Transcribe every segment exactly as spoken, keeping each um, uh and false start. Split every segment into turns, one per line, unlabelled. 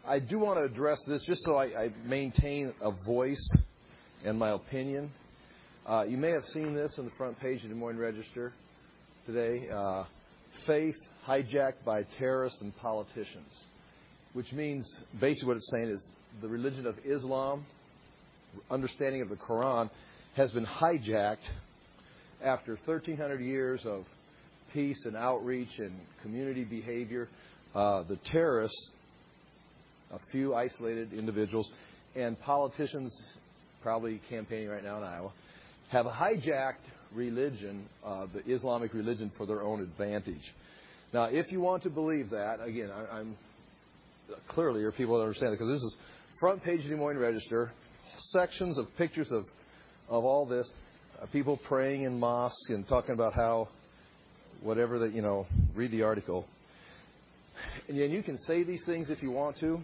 I do want to address this just so I, I maintain a voice and my opinion. Uh, you may have seen this on the front page of the Des Moines Register today. Uh, faith hijacked by terrorists and politicians, which means basically what it's saying is the religion of Islam, understanding of the Quran, has been hijacked after thirteen hundred years of peace and outreach and community behavior. Uh, the terrorists, a few isolated individuals, and politicians, probably campaigning right now in Iowa, have hijacked religion, uh, the Islamic religion, for their own advantage. Now, if you want to believe that, again, I, I'm clearly there are people that understand it, because this is front page of the Des Moines Register, sections of pictures of of all this, uh, people praying in mosques and talking about how whatever that, you know, read the article. And you can say these things if you want to,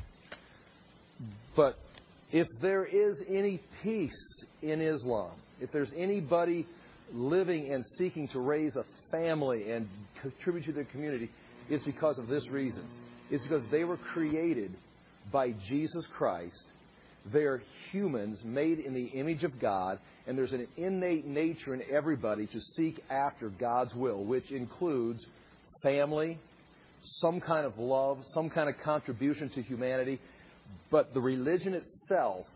but if there is any peace in Islam, if there's anybody living and seeking to raise a family and contribute to their community, it's because of this reason. It's because they were created by Jesus Christ. They are humans made in the image of God, and there's an innate nature in everybody to seek after God's will, which includes family, some kind of love, some kind of contribution to humanity. But the religion itself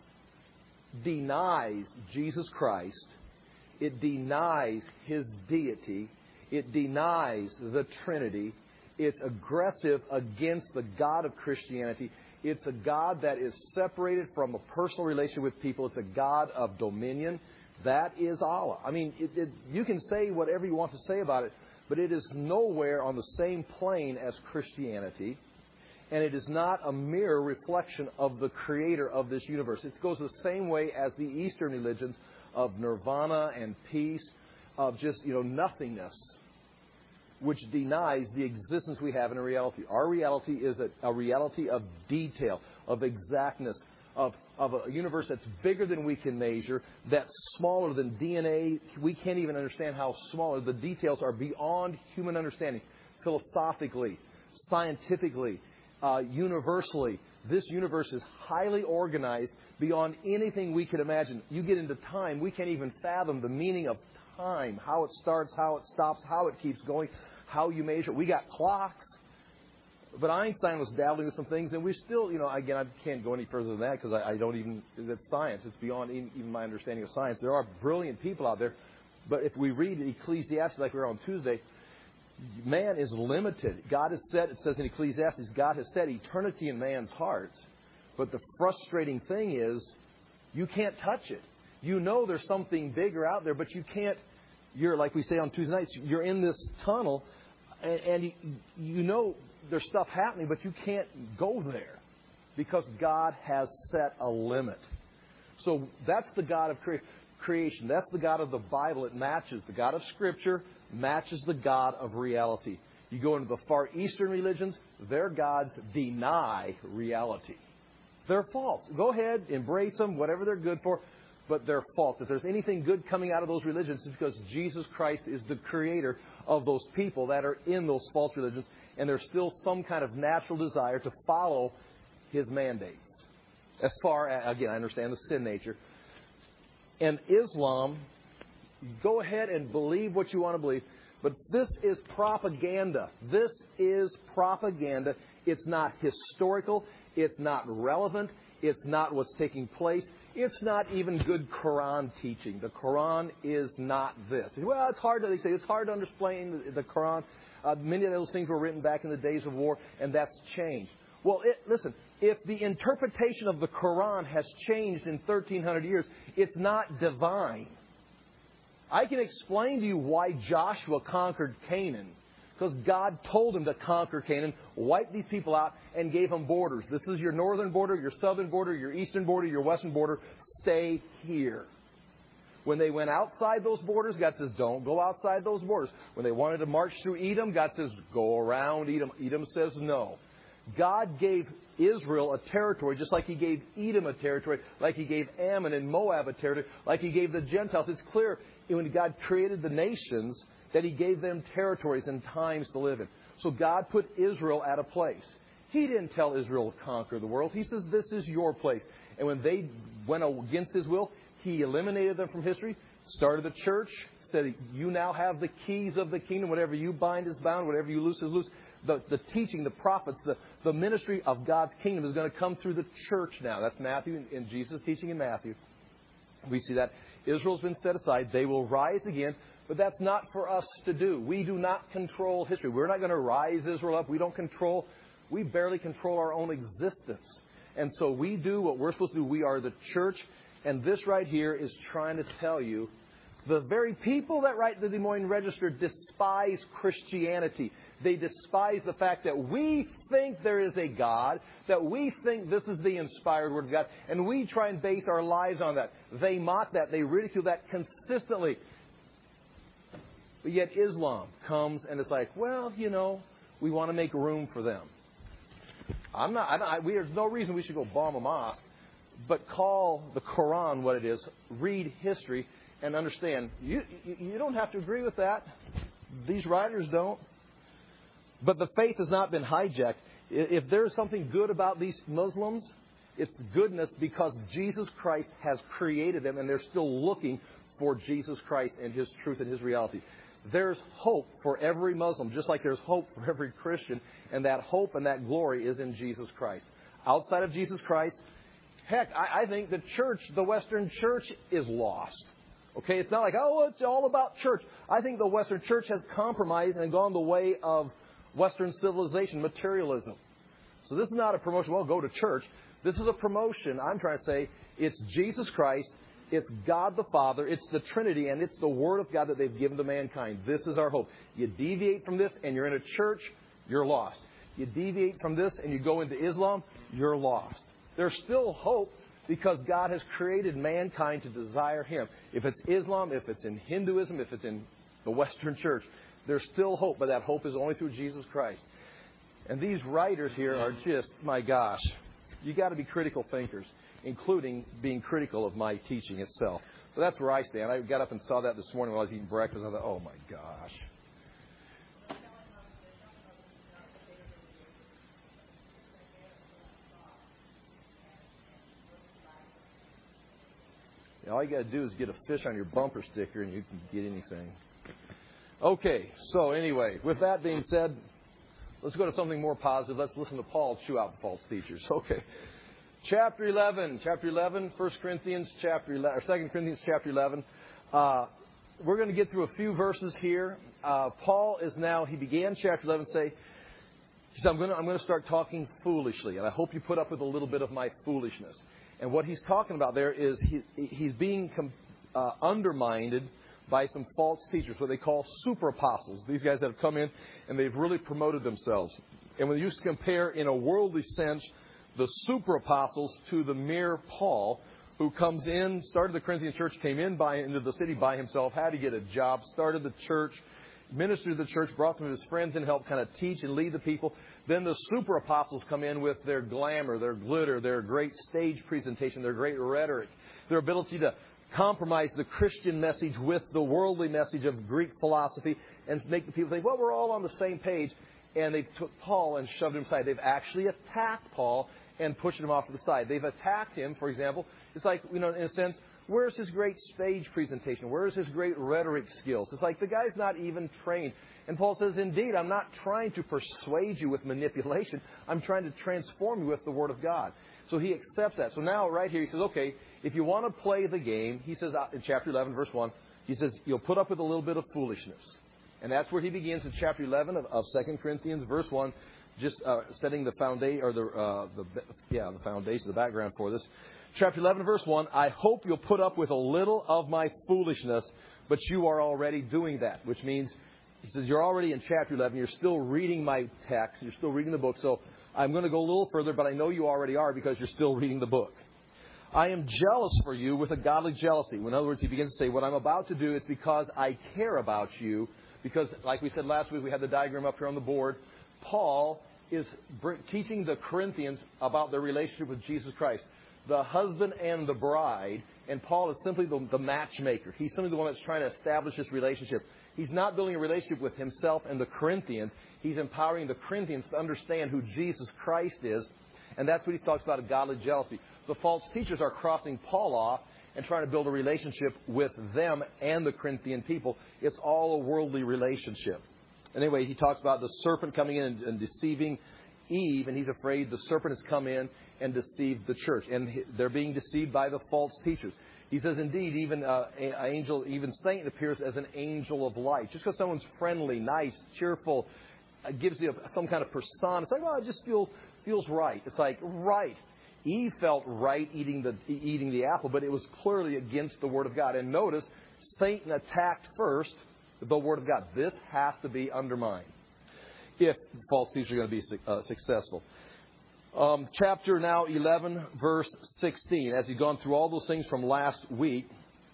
denies Jesus Christ. It denies His deity. It denies the Trinity. It's aggressive against the God of Christianity. It's a God that is separated from a personal relationship with people. It's a God of dominion. That is Allah. I mean, it, it, you can say whatever you want to say about it, but it is nowhere on the same plane as Christianity. And it is not a mere reflection of the creator of this universe. It goes the same way as the Eastern religions of nirvana and peace, of just, you know, nothingness, which denies the existence we have in a reality. Our reality is a, a reality of detail, of exactness, of, of a universe that's bigger than we can measure, that's smaller than D N A. We can't even understand how small. The details are beyond human understanding, philosophically, scientifically, uh, universally. This universe is highly organized beyond anything we could imagine. You get into time, we can't even fathom the meaning of time, how it starts, how it stops, how it keeps going, how you measure. We got clocks. But Einstein was dabbling with some things, and we still, you know, again, I can't go any further than that because I, I don't even, that's science. It's beyond even my understanding of science. There are brilliant people out there. But if we read Ecclesiastes like we were on Tuesday, man is limited. God has said, it says in Ecclesiastes, God has set eternity in man's hearts. But the frustrating thing is, you can't touch it. You know there's something bigger out there, but you can't, you're, like we say on Tuesday nights, you're in this tunnel, and, and you, you know there's stuff happening, but you can't go there because God has set a limit. So that's the God of cre- creation. That's the God of the Bible. It matches. The God of Scripture matches the God of reality. You go into the Far Eastern religions, their gods deny reality. They're false. Go ahead, embrace them, whatever they're good for, but they're false. If there's anything good coming out of those religions, it's because Jesus Christ is the creator of those people that are in those false religions, and there's still some kind of natural desire to follow His mandates. As far as, again, I understand the sin nature. And Islam, go ahead and believe what you want to believe, but this is propaganda. This is propaganda. It's not historical. It's not relevant. It's not what's taking place. It's not even good Quran teaching. The Quran is not this. Well, it's hard to, they say, it's hard to explain the, the Quran. Uh, many of those things were written back in the days of war, and that's changed. Well, it, listen, if the interpretation of the Quran has changed in thirteen hundred years, it's not divine. I can explain to you why Joshua conquered Canaan. Because God told him to conquer Canaan, wipe these people out, and gave them borders. This is your northern border, your southern border, your eastern border, your western border. Stay here. When they went outside those borders, God says, don't go outside those borders. When they wanted to march through Edom, God says, go around Edom. Edom says no. God gave Israel a territory just like He gave Edom a territory, like He gave Ammon and Moab a territory, like He gave the Gentiles. It's clear when God created the nations that He gave them territories and times to live in. So God put Israel at a place. He didn't tell Israel to conquer the world. He says, this is your place. And when they went against His will, He eliminated them from history, started the church, said, you now have the keys of the kingdom. Whatever you bind is bound. Whatever you loose is loose. The, the teaching, the prophets, the, the ministry of God's kingdom is going to come through the church now. That's Matthew and Jesus' teaching in Matthew. We see that Israel's been set aside. They will rise again. But that's not for us to do. We do not control history. We're not going to rise Israel up. We don't control. We barely control our own existence. And so we do what we're supposed to do. We are the church. And this right here is trying to tell you, the very people that write the Des Moines Register despise Christianity. They despise the fact that we think there is a God, that we think this is the inspired Word of God, and we try and base our lives on that. They mock that. They ridicule that consistently. But yet Islam comes and it's like, well, you know, we want to make room for them. I'm not. I don't, I, we, there's no reason we should go bomb a mosque, but call the Quran what it is. Read history and understand. You you don't have to agree with that. These writers don't. But the faith has not been hijacked. If there's something good about these Muslims, it's goodness because Jesus Christ has created them, and they're still looking for Jesus Christ and His truth and His reality. There's hope for every Muslim, just like there's hope for every Christian. And that hope and that glory is in Jesus Christ. Outside of Jesus Christ, heck, I, I think the church, the Western church, is lost. Okay, it's not like, oh, it's all about church. I think the Western church has compromised and gone the way of Western civilization, materialism. So this is not a promotion, well, go to church. This is a promotion. I'm trying to say it's Jesus Christ. It's God the Father, it's the Trinity, and it's the Word of God that they've given to mankind. This is our hope. You deviate from this and you're in a church, you're lost. You deviate from this and you go into Islam, you're lost. There's still hope because God has created mankind to desire Him. If it's Islam, if it's in Hinduism, if it's in the Western church, there's still hope, but that hope is only through Jesus Christ. And these writers here are just, my gosh, you got to be critical thinkers, including being critical of my teaching itself. So that's where I stand. I got up and saw that this morning while I was eating breakfast. I thought, oh my gosh. Yeah, all you got to do is get a fish on your bumper sticker and you can get anything. Okay, so anyway, with that being said, let's go to something more positive. Let's listen to Paul chew out the false teachers. Okay. Chapter eleven, chapter eleven, First Corinthians chapter eleven, or Second Corinthians chapter eleven. Uh, we're going to get through a few verses here. Uh, Paul is now, he began chapter eleven, say, he said, I'm going to, I'm going to start talking foolishly, and I hope you put up with a little bit of my foolishness. And what he's talking about there is he, he's being uh, undermined by some false teachers, what they call super apostles. These guys that have come in and they've really promoted themselves. And when you compare in a worldly sense the super apostles to the mere Paul, who comes in, started the Corinthian church, came in by into the city by himself, had to get a job, started the church, ministered to the church, brought some of his friends in, helped kind of teach and lead the people. Then the super apostles come in with their glamour, their glitter, their great stage presentation, their great rhetoric, their ability to compromise the Christian message with the worldly message of Greek philosophy and make the people think, well, we're all on the same page. And they took Paul and shoved him aside. They've actually attacked Paul and pushed him off to the side. They've attacked him, for example. It's like, you know, in a sense, where's his great stage presentation? Where's his great rhetoric skills? It's like the guy's not even trained. And Paul says, indeed, I'm not trying to persuade you with manipulation. I'm trying to transform you with the Word of God. So he accepts that. So now right here he says, okay, if you want to play the game, he says in chapter eleven, verse one, he says, you'll put up with a little bit of foolishness. And that's where he begins in chapter eleven of, of Second Corinthians, verse one, just uh, setting the foundation, or the, uh, the yeah, the foundation, the background for this. Chapter eleven, verse one, I hope you'll put up with a little of my foolishness, but you are already doing that, which means, he says, you're already in chapter eleven, you're still reading my text, you're still reading the book, so I'm going to go a little further, but I know you already are because you're still reading the book. I am jealous for you with a godly jealousy. In other words, he begins to say, what I'm about to do is because I care about you. Because, like we said last week, we had the diagram up here on the board. Paul is teaching the Corinthians about their relationship with Jesus Christ. the husband and the bride, and Paul is simply the, the matchmaker. He's simply the one that's trying to establish this relationship. He's not building a relationship with himself and the Corinthians. He's empowering the Corinthians to understand who Jesus Christ is. And that's what he talks about, a godly jealousy. The false teachers are crossing Paul off and trying to build a relationship with them and the Corinthian people. It's all a worldly relationship. Anyway, he talks about the serpent coming in and, and deceiving Eve, and he's afraid the serpent has come in and deceived the church. And they're being deceived by the false teachers. He says, indeed, even uh, an angel, even Satan appears as an angel of light. Just because someone's friendly, nice, cheerful, uh, gives you some kind of persona. It's like, well, it just feels feels right. It's like, right. Eve felt right eating the eating the apple, but it was clearly against the Word of God. And notice, Satan attacked first the Word of God. This has to be undermined if false teachers are going to be uh, successful. Um, chapter now eleven, verse sixteen. As he's gone through all those things from last week,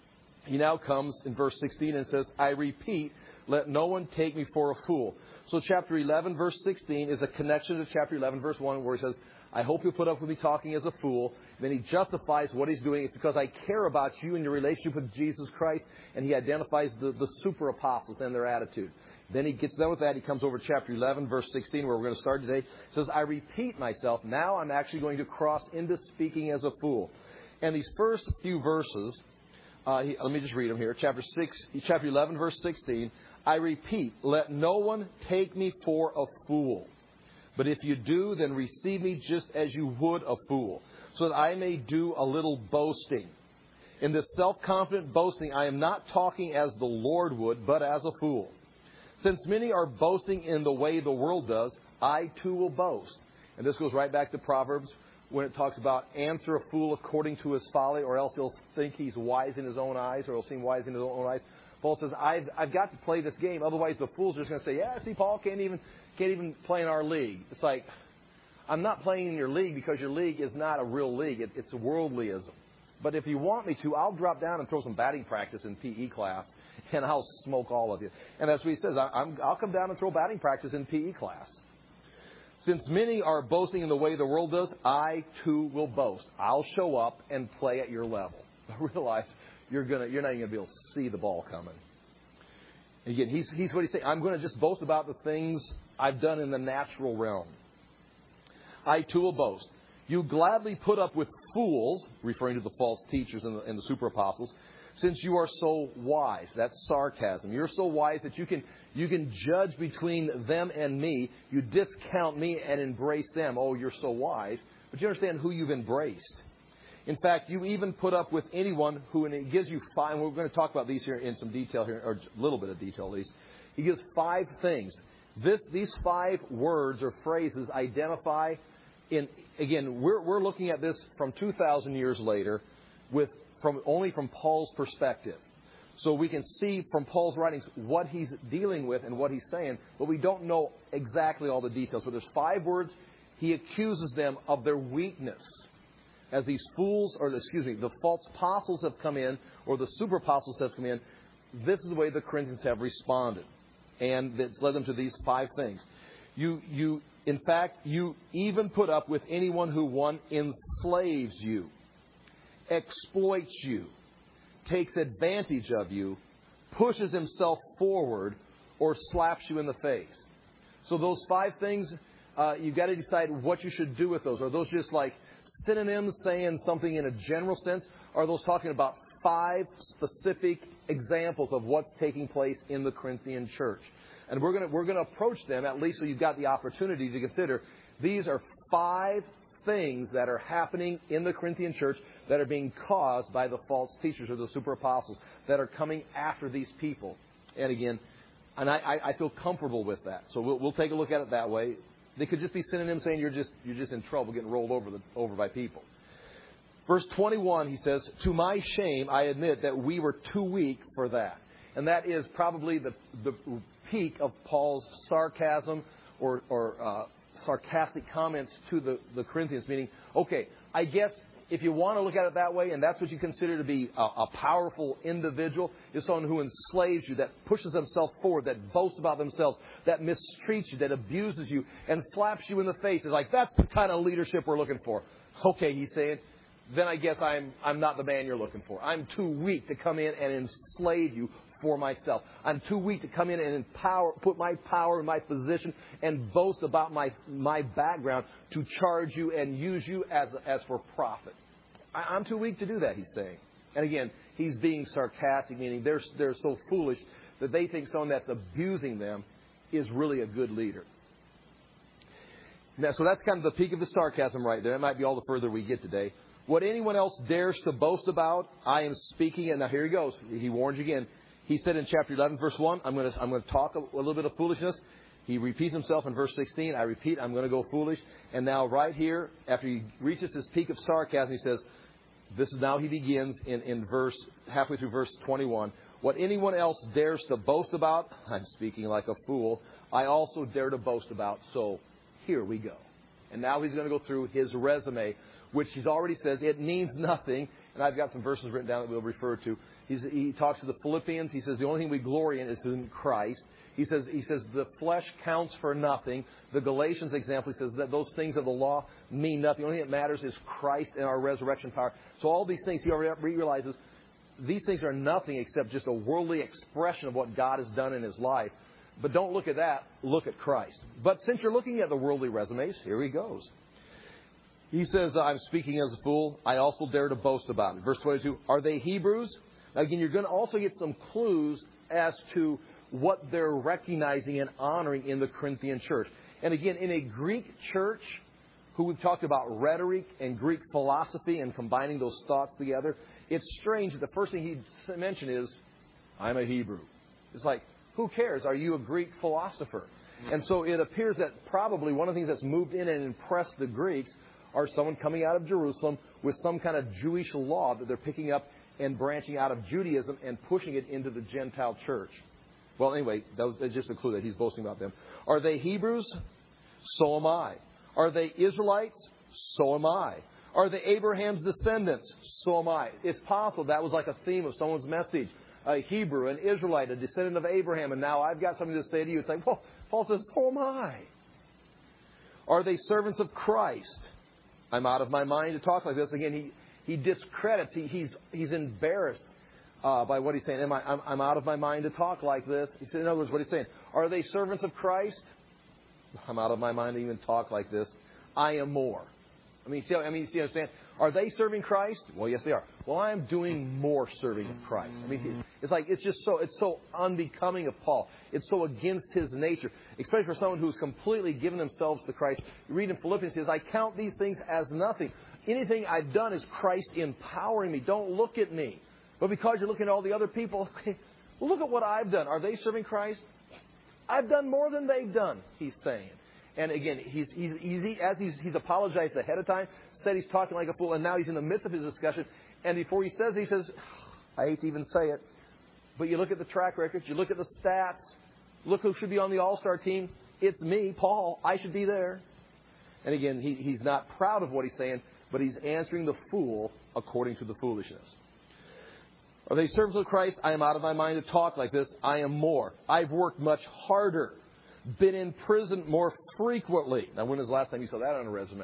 he now comes in verse sixteen and says, I repeat, let no one take me for a fool. So chapter eleven, verse sixteen is a connection to chapter eleven, verse one, where he says, I hope you'll put up with me talking as a fool. Then he justifies what he's doing. It's because I care about you and your relationship with Jesus Christ. And he identifies the, the super apostles and their attitude. Then he gets done with that. He comes over to chapter eleven, verse sixteen, where we're going to start today. It says, I repeat myself. Now I'm actually going to cross into speaking as a fool. And these first few verses, uh, he, let me just read them here. Chapter six, chapter eleven, verse sixteen. I repeat, let no one take me for a fool. But if you do, then receive me just as you would a fool, so that I may do a little boasting. In this self-confident boasting, I am not talking as the Lord would, but as a fool. Since many are boasting in the way the world does, I too will boast. And this goes right back to Proverbs when it talks about answer a fool according to his folly, or else he'll think he's wise in his own eyes, or he'll seem wise in his own eyes. Paul says, I've, I've got to play this game. Otherwise, the fools are just going to say, yeah, see, Paul can't even can't even play in our league. It's like, I'm not playing in your league because your league is not a real league. It, it's a worldlyism. But if you want me to, I'll drop down and throw some batting practice in P E class, and I'll smoke all of you. And that's what he says. I, I'm, I'll come down and throw batting practice in P E class. Since many are boasting in the way the world does, I too will boast. I'll show up and play at your level. I realize you're gonna, you're not even going to be able to see the ball coming. And again, he's, he's what he's saying. I'm going to just boast about the things I've done in the natural realm. I too will boast. You gladly put up with fools, referring to the false teachers and the, and the super apostles, since you are so wise. That's sarcasm. You're so wise that you can you can judge between them and me. You discount me and embrace them. Oh, you're so wise. But you understand who you've embraced. In fact, you even put up with anyone who, and it gives you five, and we're going to talk about these here in some detail here, or a little bit of detail at least. He gives five things. This, these five words or phrases identify, in again, we're, we're looking at this from two thousand years later, with from only from Paul's perspective. So we can see from Paul's writings what he's dealing with and what he's saying, but we don't know exactly all the details. But there's five words. He accuses them of their weakness. As these fools, or excuse me, the false apostles have come in, or the super apostles have come in, this is the way the Corinthians have responded. And it's led them to these five things. You, you, in fact, you even put up with anyone who, one, enslaves you, exploits you, takes advantage of you, pushes himself forward, or slaps you in the face. So those five things, uh, you've got to decide what you should do with those. Are those just like synonyms saying something in a general sense? Or are those talking about five specific examples of what's taking place in the Corinthian church? And we're going to we're going to approach them, at least so you've got the opportunity to consider. These are five things that are happening in the Corinthian church that are being caused by the false teachers or the super apostles that are coming after these people. And again, and I, I feel comfortable with that. So we'll, we'll take a look at it that way. They could just be synonyms saying you're just you're just in trouble getting rolled over the, over by people. Verse twenty-one, he says, to my shame, I admit that we were too weak for that. And that is probably the, the peak of Paul's sarcasm or, or uh, sarcastic comments to the, the Corinthians, meaning, okay, I guess if you want to look at it that way, and that's what you consider to be a, a powerful individual, is someone who enslaves you, that pushes themselves forward, that boasts about themselves, that mistreats you, that abuses you, and slaps you in the face. It's like, that's the kind of leadership we're looking for. Okay, he's saying, then I guess I'm I'm not the man you're looking for. I'm too weak to come in and enslave you for myself. I'm too weak to come in and empower, put my power in my position and boast about my my background to charge you and use you as as for profit. I, I'm too weak to do that, he's saying. And again, he's being sarcastic, meaning they're they're so foolish that they think someone that's abusing them is really a good leader. Now, so that's kind of the peak of the sarcasm right there. That might be all the further we get today. What anyone else dares to boast about, I am speaking. And now here he goes. He warns you again. He said in chapter eleven, verse one, I'm going to I'm going to talk a, a little bit of foolishness. He repeats himself in verse sixteen. I repeat, I'm going to go foolish. And now right here, after he reaches his peak of sarcasm, he says, this is now he begins in, in verse, halfway through verse twenty-one. What anyone else dares to boast about, I'm speaking like a fool, I also dare to boast about. So here we go. And now he's going to go through his resume, which he's already says it means nothing. And I've got some verses written down that we'll refer to. He's, he talks to the Philippians. He says the only thing we glory in is in Christ. He says he says the flesh counts for nothing. The Galatians example, he says that those things of the law mean nothing. The only thing that matters is Christ and our resurrection power. So all these things he already realizes these things are nothing except just a worldly expression of what God has done in his life. But don't look at that. Look at Christ. But since you're looking at the worldly resumes, here he goes. He says, I'm speaking as a fool. I also dare to boast about it. Verse twenty-two, are they Hebrews? Now, again, you're going to also get some clues as to what they're recognizing and honoring in the Corinthian church. And again, in a Greek church, who we've talked about rhetoric and Greek philosophy and combining those thoughts together, it's strange that the first thing he'd mention is, I'm a Hebrew. It's like, who cares? Are you a Greek philosopher? And so it appears that probably one of the things that's moved in and impressed the Greeks are someone coming out of Jerusalem with some kind of Jewish law that they're picking up and branching out of Judaism and pushing it into the Gentile church. Well, anyway, that was just a clue that he's boasting about them. Are they Hebrews? So am I. Are they Israelites? So am I. Are they Abraham's descendants? So am I. It's possible that was like a theme of someone's message. A Hebrew, an Israelite, a descendant of Abraham, and now I've got something to say to you. It's like, well, Paul says, so am I. Are they servants of Christ? I'm out of my mind to talk like this. Again, he, he discredits, he, he's, he's embarrassed uh, by what he's saying. Am I, I'm, I'm out of my mind to talk like this. He said, in other words, what he's saying, are they servants of Christ? I'm out of my mind to even talk like this. I am more. I mean, see, I mean, you understand? Are they serving Christ? Well, yes, they are. Well, I am doing more serving of Christ. I mean, it's like it's just so it's so unbecoming of Paul. It's so against his nature, especially for someone who's completely given themselves to Christ. You read in Philippians, he says, "I count these things as nothing. Anything I've done is Christ empowering me. Don't look at me, but because you're looking at all the other people, okay, well, look at what I've done. Are they serving Christ? I've done more than they've done." He's saying. And again, he's, he's, he's, as he's, he's apologized ahead of time, said he's talking like a fool, and now he's in the midst of his discussion. And before he says it, he says, I hate to even say it, but you look at the track records, you look at the stats, look who should be on the All-Star team. It's me, Paul. I should be there. And again, he, he's not proud of what he's saying, but he's answering the fool according to the foolishness. Are they servants of Christ? I am out of my mind to talk like this. I am more. I've worked much harder. Been in prison more frequently. Now, when was the last time you saw that on a resume?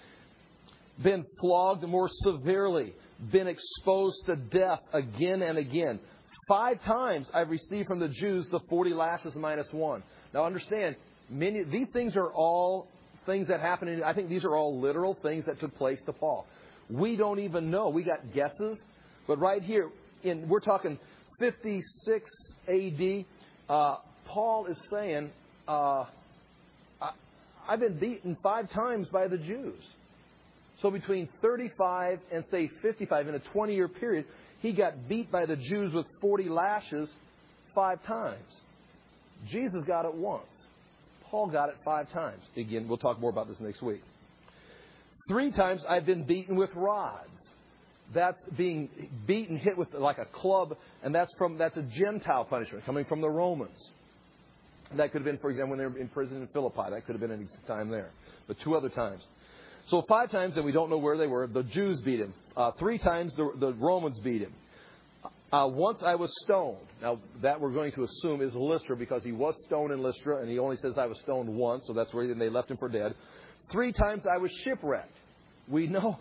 Been flogged more severely. Been exposed to death again and again. Five times I've received from the Jews the forty lashes minus one. Now, understand, many these things are all things that happen. In, I think these are all literal things that took place to Paul. We don't even know. We got guesses. But right here, in we're talking fifty-six A D, uh, Paul is saying, Uh, I, I've been beaten five times by the Jews. So between thirty-five and, say, fifty-five, in a twenty-year period, he got beat by the Jews with forty lashes five times. Jesus got it once. Paul got it five times. Again, we'll talk more about this next week. Three times I've been beaten with rods. That's being beaten, hit with like a club, and that's from that's a Gentile punishment coming from the Romans. That could have been, for example, when they were in prison in Philippi. That could have been any time there. But two other times. So five times, and we don't know where they were, the Jews beat him. Uh, three times, the, the Romans beat him. Uh, once I was stoned. Now, that we're going to assume is Lystra, because he was stoned in Lystra, and he only says I was stoned once, so that's where they left him for dead. Three times I was shipwrecked. We know.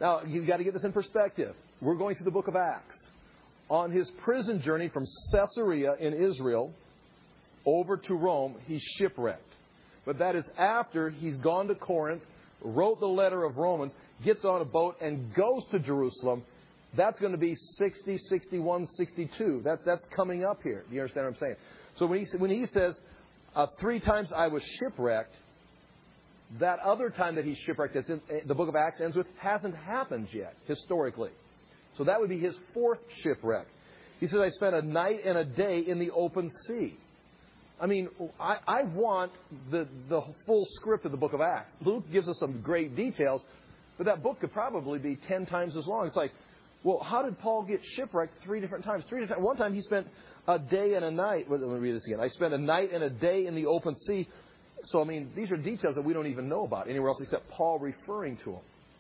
Now, you've got to get this in perspective. We're going through the book of Acts. On his prison journey from Caesarea in Israel over to Rome, he's shipwrecked. But that is after he's gone to Corinth, wrote the letter of Romans, gets on a boat, and goes to Jerusalem. That's going to be sixty, sixty-one, sixty-two. That, that's coming up here. Do you understand what I'm saying? So when he, when he says, uh, three times I was shipwrecked, that other time that he's shipwrecked, that's in, the book of Acts ends with, hasn't happened yet, historically. So that would be his fourth shipwreck. He says, I spent a night and a day in the open sea. I mean, I, I want the, the full script of the book of Acts. Luke gives us some great details, but that book could probably be ten times as long. It's like, well, how did Paul get shipwrecked three different times? Three different. One time he spent a day and a night. Let me read this again. I spent a night and a day in the open sea. So, I mean, these are details that we don't even know about anywhere else except Paul referring to them.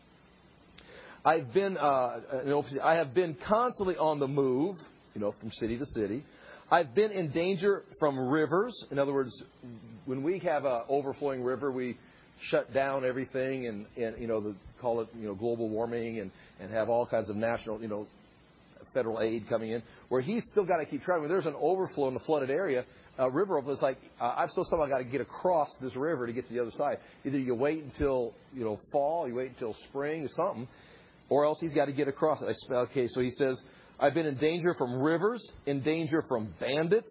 I've been, uh, I have been constantly on the move, you know, from city to city. I've been in danger from rivers. In other words, when we have an overflowing river, we shut down everything and, and you know, the, call it, you know, global warming and, and have all kinds of national, you know, federal aid coming in. Where he's still got to keep traveling. When there's an overflow in the flooded area, a river overflow, it's like, uh, I've still somehow got to get across this river to get to the other side. Either you wait until, you know, fall, you wait until spring or something, or else he's got to get across it. Okay, so he says, I've been in danger from rivers, in danger from bandits.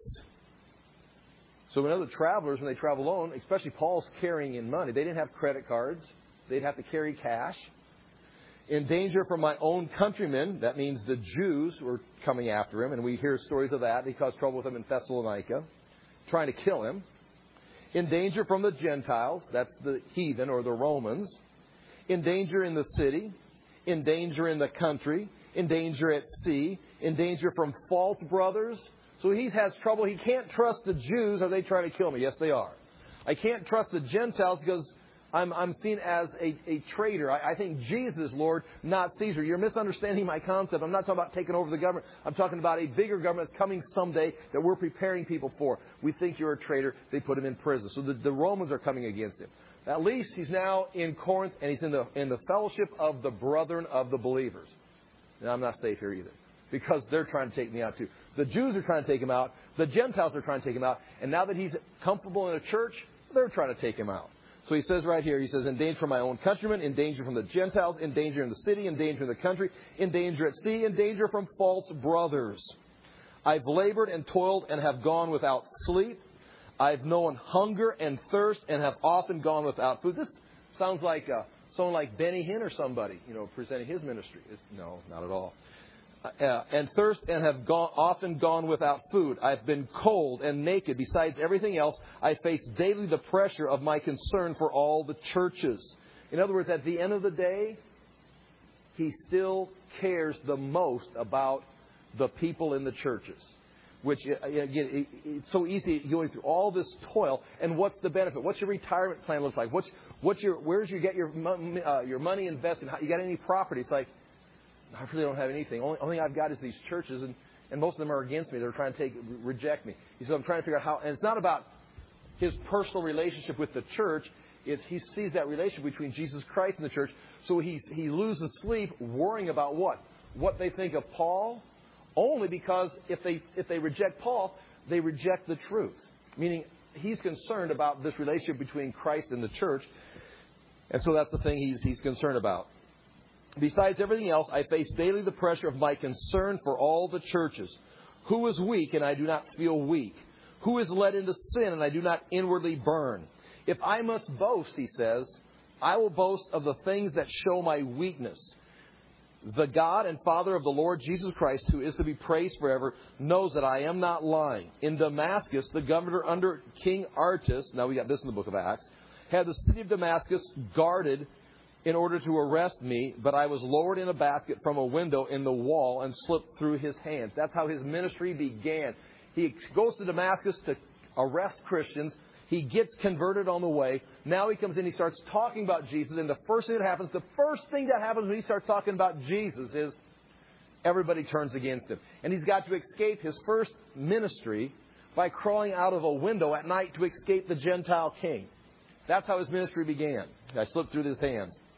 So when other travelers, when they travel alone, especially Paul's carrying in money. They didn't have credit cards. They'd have to carry cash. In danger from my own countrymen. That means the Jews were coming after him. And we hear stories of that. He caused trouble with them in Thessalonica, trying to kill him. In danger from the Gentiles. That's the heathen or the Romans. In danger in the city. In danger in the country. In danger at sea, in danger from false brothers. So he has trouble. He can't trust the Jews. Are they trying to kill me? Yes, they are. I can't trust the Gentiles because I'm, I'm seen as a, a traitor. I, I think Jesus is Lord, not Caesar. You're misunderstanding my concept. I'm not talking about taking over the government. I'm talking about a bigger government that's coming someday that we're preparing people for. We think you're a traitor. They put him in prison. So the, the Romans are coming against him. At least he's now in Corinth and he's in the, in the fellowship of the brethren of the believers. And I'm not safe here either. Because they're trying to take me out too. The Jews are trying to take him out. The Gentiles are trying to take him out. And now that he's comfortable in a church, they're trying to take him out. So he says right here, he says, in danger from my own countrymen, in danger from the Gentiles, in danger in the city, in danger in the country, in danger at sea, in danger from false brothers. I've labored and toiled and have gone without sleep. I've known hunger and thirst and have often gone without food. This sounds like uh, someone like Benny Hinn or somebody, you know, presenting his ministry. It's, no, not at all. Uh, and thirst and have gone, often gone without food. I've been cold and naked. Besides everything else, I face daily the pressure of my concern for all the churches. In other words, at the end of the day, he still cares the most about the people in the churches. Which, again, it's so easy going through all this toil. And what's the benefit? What's your retirement plan look like? What's, what's your, where's you get your, uh, your money invested? You got any property? It's like, I really don't have anything. Only, only thing I've got is these churches, and, and most of them are against me. They're trying to take, reject me. He said, I'm trying to figure out how, and it's not about his personal relationship with the church. It's, he sees that relationship between Jesus Christ and the church. So he, he loses sleep worrying about what? What they think of Paul. Only because if they if they reject Paul, they reject the truth. Meaning he's concerned about this relationship between Christ and the church. And so that's the thing he's he's concerned about. Besides everything else, I face daily the pressure of my concern for all the churches. Who is weak and I do not feel weak? Who is led into sin and I do not inwardly burn? If I must boast, he says, I will boast of the things that show my weakness. The God and Father of the Lord Jesus Christ, who is to be praised forever, knows that I am not lying. In Damascus, the governor under King Artus, now we got this in the book of Acts, had the city of Damascus guarded in order to arrest me, but I was lowered in a basket from a window in the wall and slipped through his hands. That's how his ministry began. He goes to Damascus to arrest Christians. He gets converted on the way. Now he comes in, he starts talking about Jesus. And the first thing that happens, the first thing that happens when he starts talking about Jesus is everybody turns against him. And he's got to escape his first ministry by crawling out of a window at night to escape the Gentile king. That's how his ministry began. I slipped through his hands.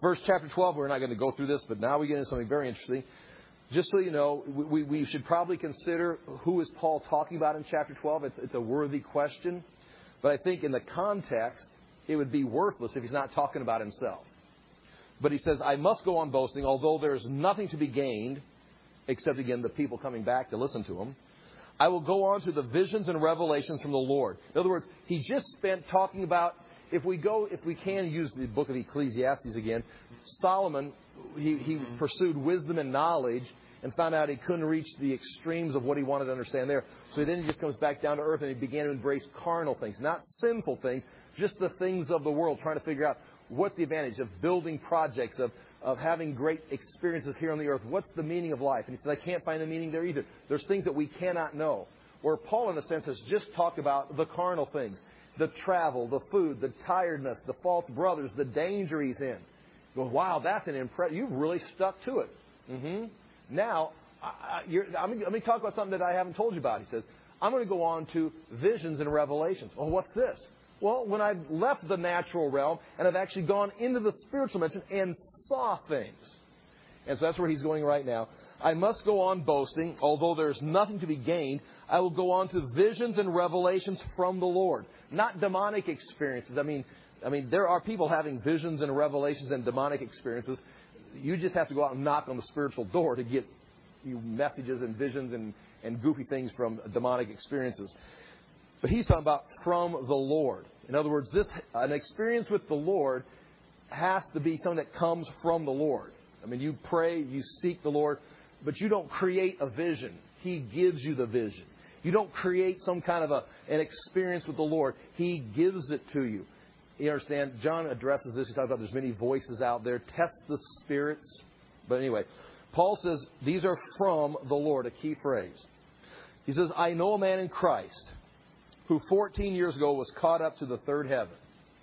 verse chapter twelve, we're not going to go through this, but now we get into something very interesting. Just so you know, we, we should probably consider who is Paul talking about in chapter twelve. It's, it's a worthy question. But I think in the context, it would be worthless if he's not talking about himself. But he says, I must go on boasting, although there's nothing to be gained, except, again, the people coming back to listen to him. I will go on to the visions and revelations from the Lord. In other words, he just spent talking about, if we go, if we can use the book of Ecclesiastes again, Solomon, he, he pursued wisdom and knowledge and found out he couldn't reach the extremes of what he wanted to understand there. So then he just comes back down to earth and he began to embrace carnal things, not sinful things, just the things of the world, trying to figure out what's the advantage of building projects, of, of having great experiences here on the earth. What's the meaning of life? And he says, I can't find the meaning there either. There's things that we cannot know. Where Paul, in a sense, has just talked about the carnal things, the travel, the food, the tiredness, the false brothers, the danger he's in. He goes, wow, that's an impress. You've really stuck to it. Mm-hmm. Now, I, you're, I'm, let me talk about something that I haven't told you about. He says, I'm going to go on to visions and revelations. Oh, what's this? Well, when I've left the natural realm and I've actually gone into the spiritual dimension and saw things. And so that's where he's going right now. I must go on boasting, although there's nothing to be gained. I will go on to visions and revelations from the Lord. Not demonic experiences. I mean, I mean, there are people having visions and revelations and demonic experiences. You just have to go out and knock on the spiritual door to get you messages and visions and, and goofy things from demonic experiences. But he's talking about from the Lord. In other words, this an experience with the Lord has to be something that comes from the Lord. I mean, you pray, you seek the Lord, but you don't create a vision. He gives you the vision. You don't create some kind of a, an experience with the Lord. He gives it to you. You understand? John addresses this. He talks about there's many voices out there. Test the spirits. But anyway, Paul says these are from the Lord, a key phrase. He says, I know a man in Christ who fourteen years ago was caught up to the third heaven.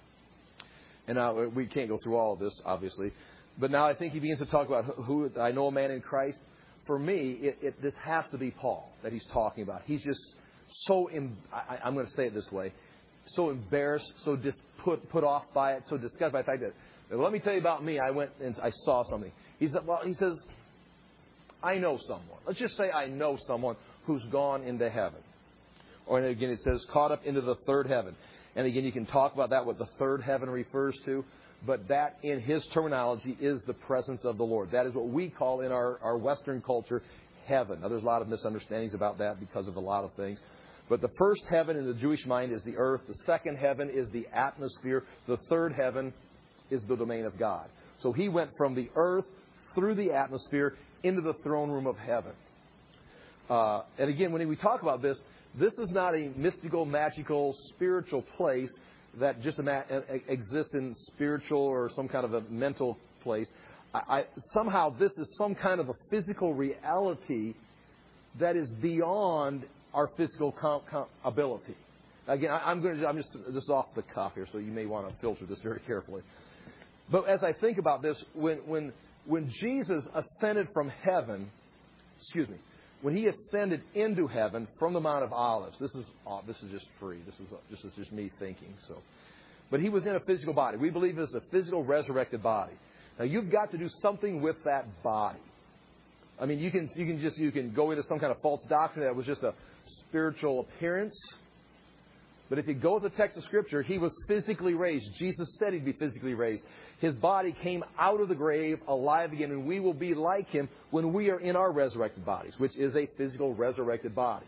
And now we can't go through all of this, obviously. But now I think he begins to talk about who I know a man in Christ. For me, it, it, this has to be Paul that he's talking about. He's just so, em, I, I'm going to say it this way, so embarrassed, so just put put off by it, so disgusted by the fact that, well, let me tell you about me. I went and I saw something. He said, well, he says, I know someone. Let's just say I know someone who's gone into heaven. Or again, it says caught up into the third heaven. And again, you can talk about that, what the third heaven refers to. But that, in his terminology, is the presence of the Lord. That is what we call in our, our Western culture heaven. Now, there's a lot of misunderstandings about that because of a lot of things. But the first heaven in the Jewish mind is the earth. The second heaven is the atmosphere. The third heaven is the domain of God. So he went from the earth through the atmosphere into the throne room of heaven. Uh, and again, when we talk about this, this is not a mystical, magical, spiritual place that just exists in spiritual or some kind of a mental place. I, I, somehow this is some kind of a physical reality that is beyond our physical com- com- ability. Again, I, I'm going to I'm just this is off the cuff here, so you may want to filter this very carefully. But as I think about this, when when when Jesus ascended from heaven, excuse me, when he ascended into heaven from the Mount of Olives, this is oh, this is just free. This is this is just me thinking. So, but he was in a physical body. We believe it's a physical resurrected body. Now you've got to do something with that body. I mean, you can you can just you can go into some kind of false doctrine that was just a spiritual appearance. But if you go with the text of Scripture, he was physically raised. Jesus said he'd be physically raised. His body came out of the grave alive again, and we will be like him when we are in our resurrected bodies, which is a physical resurrected body.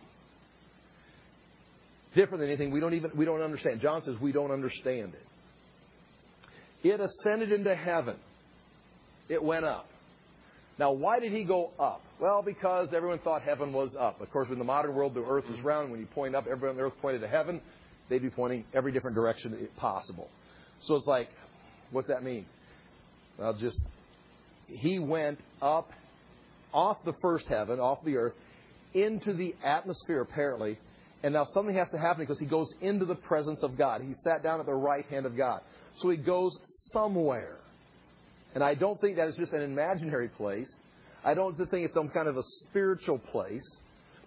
Different than anything we don't even we don't understand. John says we don't understand it. It ascended into heaven. It went up. Now, why did he go up? Well, because everyone thought heaven was up. Of course, in the modern world, the earth is round. When you point up, everyone on the earth pointed to heaven. They'd be pointing every different direction possible. So it's like, what's that mean? Well, just, he went up off the first heaven, off the earth, into the atmosphere, apparently. And now something has to happen because he goes into the presence of God. He sat down at the right hand of God. So he goes somewhere. And I don't think that is just an imaginary place. I don't think it's some kind of a spiritual place.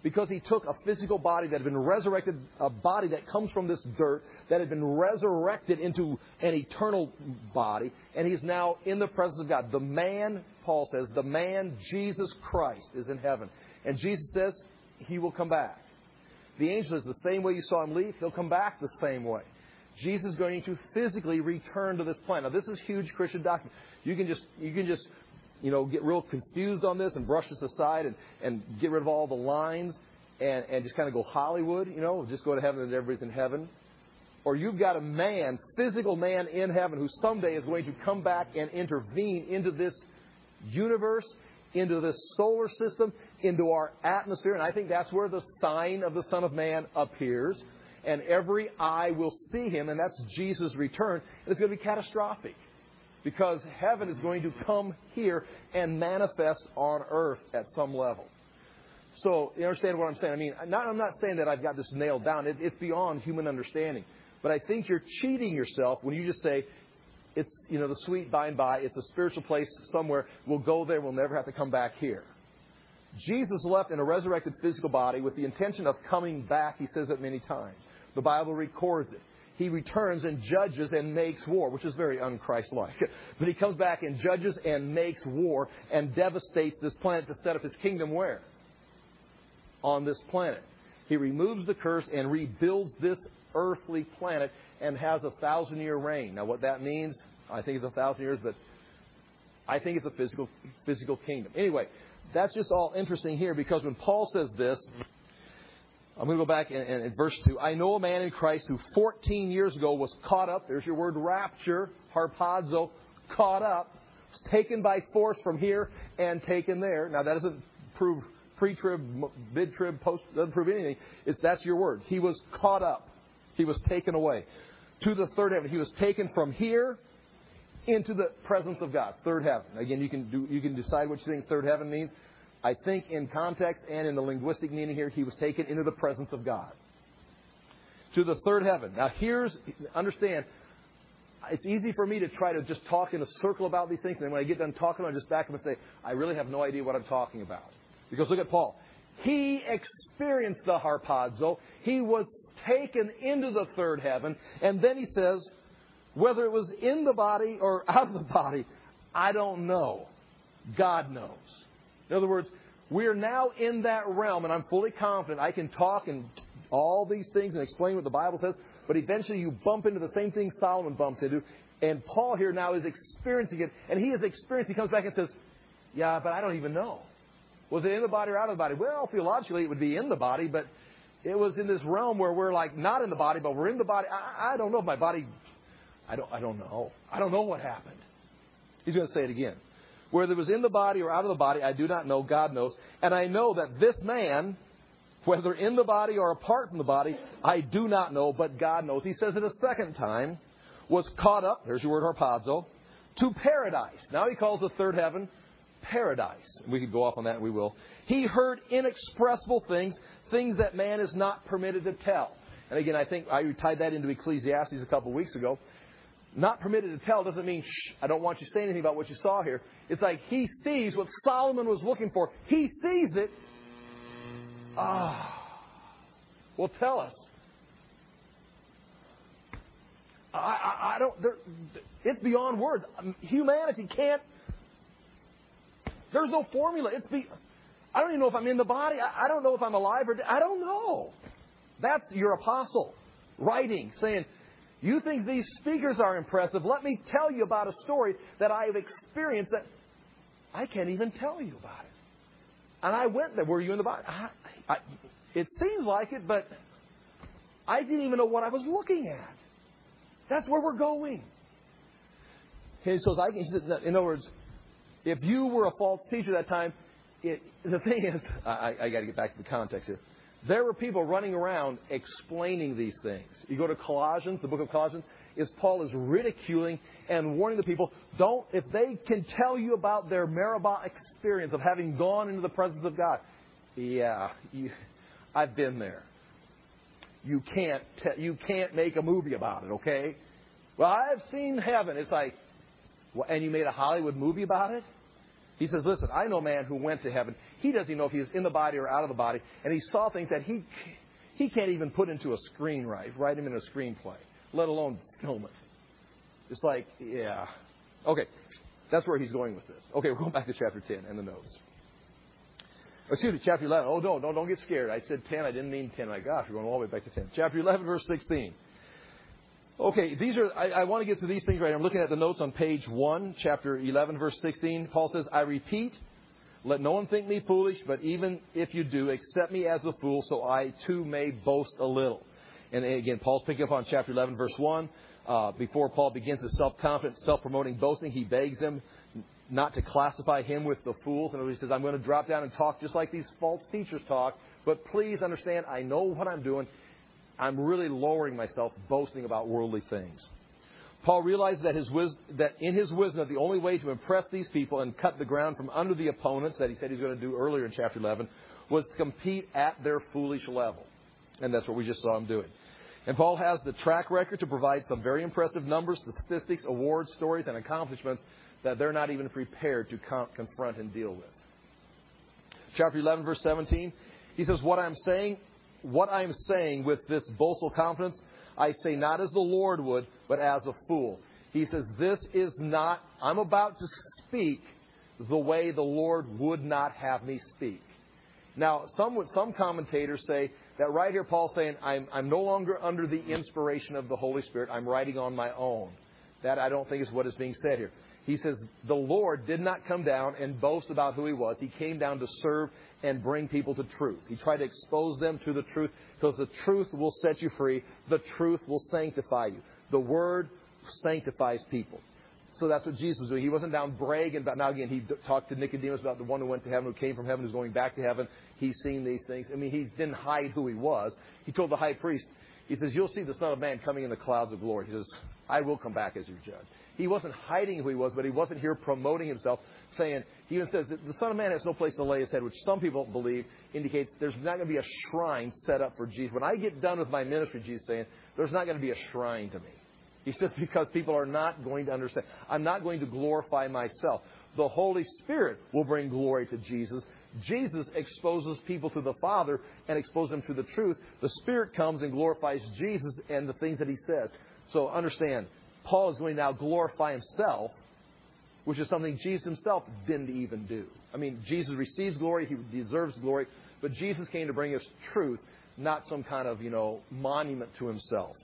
Because He took a physical body that had been resurrected, a body that comes from this dirt, that had been resurrected into an eternal body, and He's now in the presence of God. The man, Paul says, the man, Jesus Christ, is in heaven. And Jesus says He will come back. The angel says the same way you saw Him leave, He'll come back the same way. Jesus is going to physically return to this planet. Now, this is huge Christian doctrine. You can just, you can just, you know, get real confused on this and brush this aside and, and get rid of all the lines and, and just kind of go Hollywood, you know, just go to heaven and everybody's in heaven. Or you've got a man, physical man in heaven who someday is going to come back and intervene into this universe, into this solar system, into our atmosphere. And I think that's where the sign of the Son of Man appears. And every eye will see Him, and that's Jesus' return. And it's going to be catastrophic. Because heaven is going to come here and manifest on earth at some level. So, you understand what I'm saying? I mean, not, I'm not saying that I've got this nailed down. It, it's beyond human understanding. But I think you're cheating yourself when you just say, it's, you know, the sweet by and by. It's a spiritual place somewhere. We'll go there. We'll never have to come back here. Jesus left in a resurrected physical body with the intention of coming back. He says it many times. The Bible records it. He returns and judges and makes war, which is very un-Christ-like. But He comes back and judges and makes war and devastates this planet to set up His kingdom where? On this planet. He removes the curse and rebuilds this earthly planet and has a thousand-year reign. Now, what that means, I think it's a thousand years, but I think it's a physical, physical kingdom. Anyway, that's just all interesting here because when Paul says this, I'm going to go back in, in, in verse two. I know a man in Christ who fourteen years ago was caught up. There's your word rapture, harpazo, caught up, was taken by force from here and taken there. Now, that doesn't prove pre-trib, mid-trib, post, doesn't prove anything. It's, that's your word. He was caught up. He was taken away to the third heaven. He was taken from here into the presence of God. Third heaven. Again, you can do, you can decide what you think third heaven means. I think in context and in the linguistic meaning here, He was taken into the presence of God. To the third heaven. Now here's, understand, it's easy for me to try to just talk in a circle about these things. And then when I get done talking, I just back up and say, I really have no idea what I'm talking about. Because look at Paul. He experienced the harpazo. He was taken into the third heaven. And then he says, whether it was in the body or out of the body, I don't know. God knows. In other words, we're now in that realm, and I'm fully confident I can talk and all these things and explain what the Bible says, but eventually you bump into the same thing Solomon bumps into, and Paul here now is experiencing it, and he has experienced, he comes back and says, yeah, but I don't even know. Was it in the body or out of the body? Well, theologically it would be in the body, but it was in this realm where we're like not in the body, but we're in the body. I, I don't know if my body, I don't, I don't know. I don't know what happened. He's going to say it again. Whether it was in the body or out of the body, I do not know. God knows. And I know that this man, whether in the body or apart from the body, I do not know, but God knows. He says it a second time, was caught up, there's your word harpazo, to paradise. Now he calls the third heaven paradise. We could go off on that, and we will. He heard inexpressible things, things that man is not permitted to tell. And again, I think I tied that into Ecclesiastes a couple of weeks ago. Not permitted to tell doesn't mean, shh, I don't want you to say anything about what you saw here. It's like he sees what Solomon was looking for. He sees it. Ah. Well, tell us. I, I, I don't, there, it's beyond words. Humanity can't, there's no formula. It's be, I don't even know if I'm in the body. I, I don't know if I'm alive or dead. I don't know. That's your apostle writing, saying, you think these speakers are impressive. Let me tell you about a story that I have experienced that I can't even tell you about it. And I went there. Were you in the body? I, I, it seems like it, but I didn't even know what I was looking at. That's where we're going. Okay, so I can, in other words, if you were a false teacher at that time, it, the thing is, I, I got to get back to the context here. There were people running around explaining these things. You go to Colossians, the book of Colossians, is Paul is ridiculing and warning the people, don't, if they can tell you about their Meribah experience of having gone into the presence of God, yeah, you, I've been there. You can't, te- you can't make a movie about it, okay? Well, I've seen heaven. It's like, well, and you made a Hollywood movie about it? He says, listen, I know a man who went to heaven. He doesn't even know if he was in the body or out of the body. And he saw things that he he can't even put into a screenwrite, write him in a screenplay, let alone film it. It's like, yeah. Okay, that's where he's going with this. Okay, we're going back to chapter ten and the notes. Excuse me, chapter eleven. Oh, no, no, don't get scared. I said ten. I didn't mean ten. My gosh, we're going all the way back to ten. Chapter eleven, verse sixteen. Okay, these are. I, I want to get to these things right here. I'm looking at the notes on page one, chapter eleven, verse sixteen. Paul says, I repeat, let no one think me foolish, but even if you do, accept me as a fool, so I too may boast a little. And again, Paul's picking up on chapter eleven, verse one. Uh, before Paul begins his self-confident, self-promoting boasting, he begs them not to classify him with the fools. And he says, I'm going to drop down and talk just like these false teachers talk, but please understand, I know what I'm doing. I'm really lowering myself, boasting about worldly things. Paul realized that his wis- that in his wisdom, that the only way to impress these people and cut the ground from under the opponents that he said he was going to do earlier in chapter eleven was to compete at their foolish level. And that's what we just saw him doing. And Paul has the track record to provide some very impressive numbers, statistics, awards, stories, and accomplishments that they're not even prepared to con- confront and deal with. Chapter eleven, verse seventeen, he says, What I'm saying... What I'm saying with this boastful confidence, I say not as the Lord would, but as a fool. He says, this is not, I'm about to speak the way the Lord would not have me speak. Now, some some commentators say that right here Paul's saying, I'm, I'm no longer under the inspiration of the Holy Spirit. I'm writing on my own. That I don't think is what is being said here. He says, the Lord did not come down and boast about who He was. He came down to serve and bring people to truth. He tried to expose them to the truth because the truth will set you free. The truth will sanctify you. The Word sanctifies people. So that's what Jesus was doing. He wasn't down bragging about, now again, he talked to Nicodemus about the one who went to heaven, who came from heaven, who's going back to heaven. He's seen these things. I mean, he didn't hide who He was. He told the high priest, he says, you'll see the Son of Man coming in the clouds of glory. He says, I will come back as your judge. He wasn't hiding who He was, but He wasn't here promoting Himself, saying, He even says that the Son of Man has no place to lay His head, which some people believe indicates there's not going to be a shrine set up for Jesus. When I get done with my ministry, Jesus is saying, there's not going to be a shrine to me. He says, because people are not going to understand. I'm not going to glorify myself. The Holy Spirit will bring glory to Jesus. Jesus exposes people to the Father and exposes them to the truth. The Spirit comes and glorifies Jesus and the things that He says. So understand, Paul is going to now glorify himself, which is something Jesus Himself didn't even do. I mean, Jesus receives glory. He deserves glory. But Jesus came to bring us truth, not some kind of, you know, monument to Himself.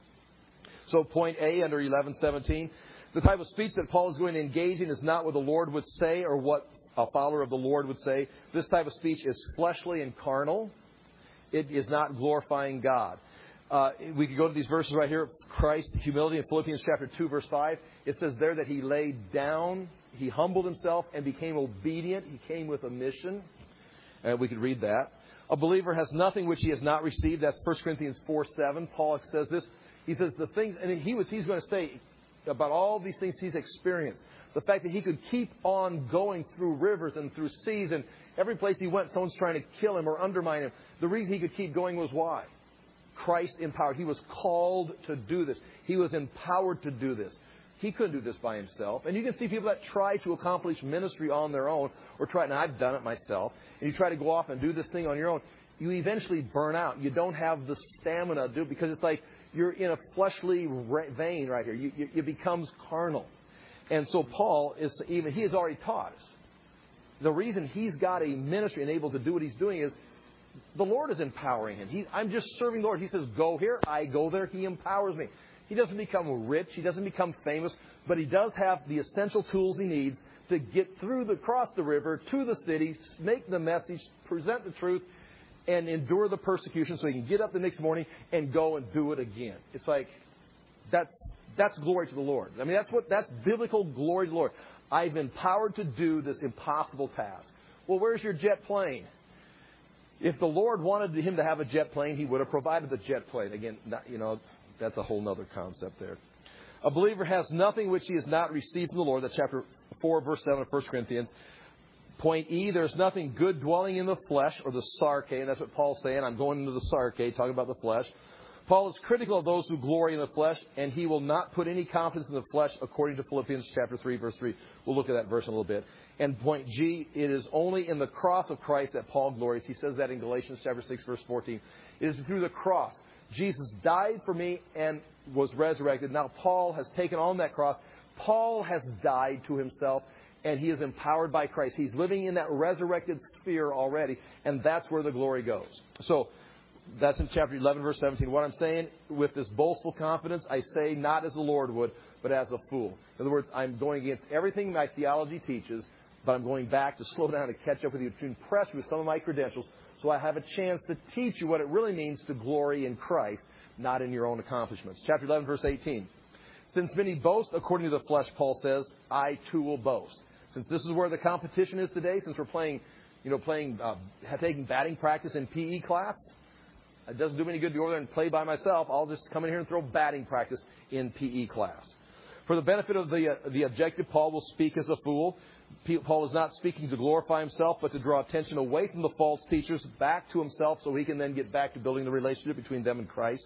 So point A under eleven seventeen, the type of speech that Paul is going to engage in is not what the Lord would say or what a follower of the Lord would say. This type of speech is fleshly and carnal. It is not glorifying God. Uh, we could go to these verses right here. Christ, humility in Philippians chapter two, verse five. It says there that He laid down, He humbled Himself and became obedient. He came with a mission. Uh, we could read that. A believer has nothing which he has not received. That's First Corinthians four seven. Paul says this. He says the things, and he was, he's going to say about all these things he's experienced. The fact that he could keep on going through rivers and through seas, and every place he went, someone's trying to kill him or undermine him. The reason he could keep going was why? Christ empowered. He was called to do this. He was empowered to do this. He couldn't do this by himself. And you can see people that try to accomplish ministry on their own, or try, and I've done it myself, and you try to go off and do this thing on your own, you eventually burn out. You don't have the stamina to do it because it's like you're in a fleshly vein right here. You, you, it becomes carnal. And so Paul is even, he has already taught us. The reason he's got a ministry and able to do what he's doing is the Lord is empowering him. He, I'm just serving the Lord. He says, go here, I go there. He empowers me. He doesn't become rich. He doesn't become famous. But he does have the essential tools he needs to get through the, cross the river to the city, make the message, present the truth, and endure the persecution so he can get up the next morning and go and do it again. It's like, that's that's glory to the Lord. I mean, that's what that's biblical glory to the Lord. I've been empowered to do this impossible task. Well, where's your jet plane? If the Lord wanted him to have a jet plane, He would have provided the jet plane. Again, not, you know, that's a whole other concept there. A believer has nothing which he has not received from the Lord. That's chapter four, verse seven of First Corinthians. Point E, there's nothing good dwelling in the flesh or the sarke. And that's what Paul's saying. I'm going into the sarke, talking about the flesh. Paul is critical of those who glory in the flesh, and he will not put any confidence in the flesh, according to Philippians chapter three, verse three. We'll look at that verse in a little bit. And point G, it is only in the cross of Christ that Paul glories. He says that in Galatians chapter six, verse fourteen. It is through the cross. Jesus died for me and was resurrected. Now Paul has taken on that cross. Paul has died to himself, and he is empowered by Christ. He's living in that resurrected sphere already, and that's where the glory goes. So, that's in chapter eleven, verse seventeen. What I'm saying, with this boastful confidence, I say not as the Lord would, but as a fool. In other words, I'm going against everything my theology teaches, but I'm going back to slow down and catch up with you, to impress you with some of my credentials, so I have a chance to teach you what it really means to glory in Christ, not in your own accomplishments. Chapter eleven, verse eighteen. Since many boast according to the flesh, Paul says, I too will boast. Since this is where the competition is today, since we're playing, you know, playing, uh, taking batting practice in P E class, it doesn't do me any good to go over there and play by myself. I'll just come in here and throw batting practice in P E class. For the benefit of the, uh, the objective, Paul will speak as a fool. Paul is not speaking to glorify himself, but to draw attention away from the false teachers back to himself, so he can then get back to building the relationship between them and Christ.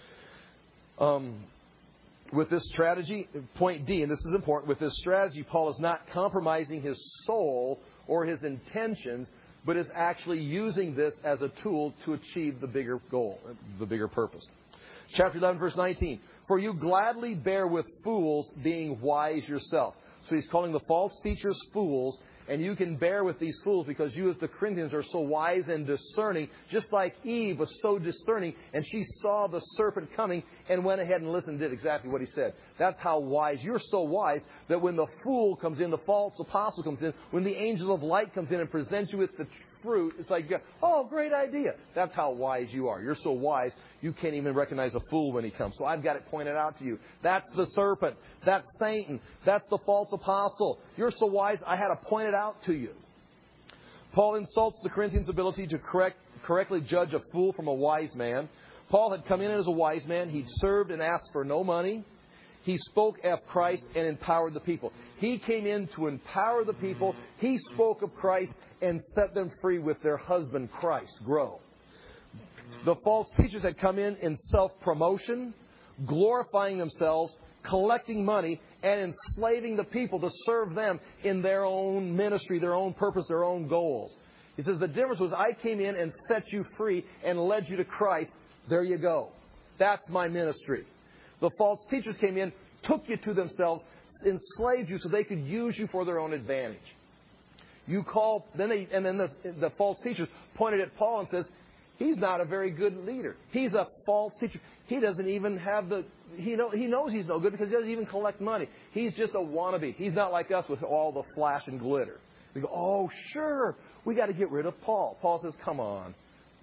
Um, with this strategy, point D, and this is important, with this strategy, Paul is not compromising his soul or his intentions, but is actually using this as a tool to achieve the bigger goal, the bigger purpose. Chapter eleven, verse nineteen. For you gladly bear with fools, being wise yourself. So he's calling the false teachers fools, and you can bear with these fools because you as the Corinthians are so wise and discerning, just like Eve was so discerning, and she saw the serpent coming and went ahead and listened and did exactly what he said. That's how wise. You're so wise that when the fool comes in, the false apostle comes in, when the angel of light comes in and presents you with the fruit, it's like, oh, great idea. That's how wise you are. You're so wise, you can't even recognize a fool when he comes. So I've got it pointed out to you. That's the serpent. That's Satan. That's the false apostle. You're so wise, I had to point it out to you. Paul insults the Corinthians' ability to correct, correctly judge a fool from a wise man. Paul had come in as a wise man. He'd served and asked for no money. He spoke of Christ and empowered the people. He came in to empower the people. He spoke of Christ and set them free with their husband, Christ. Grow. The false teachers had come in in self-promotion, glorifying themselves, collecting money, and enslaving the people to serve them in their own ministry, their own purpose, their own goals. He says the difference was I came in and set you free and led you to Christ. There you go. That's my ministry. The false teachers came in, took you to themselves, enslaved you so they could use you for their own advantage. You call, then they, and then the, the false teachers pointed at Paul and says, he's not a very good leader. He's a false teacher. He doesn't even have the, he, know, he knows he's no good because he doesn't even collect money. He's just a wannabe. He's not like us with all the flash and glitter. We go, oh, sure, we got to get rid of Paul. Paul says, come on.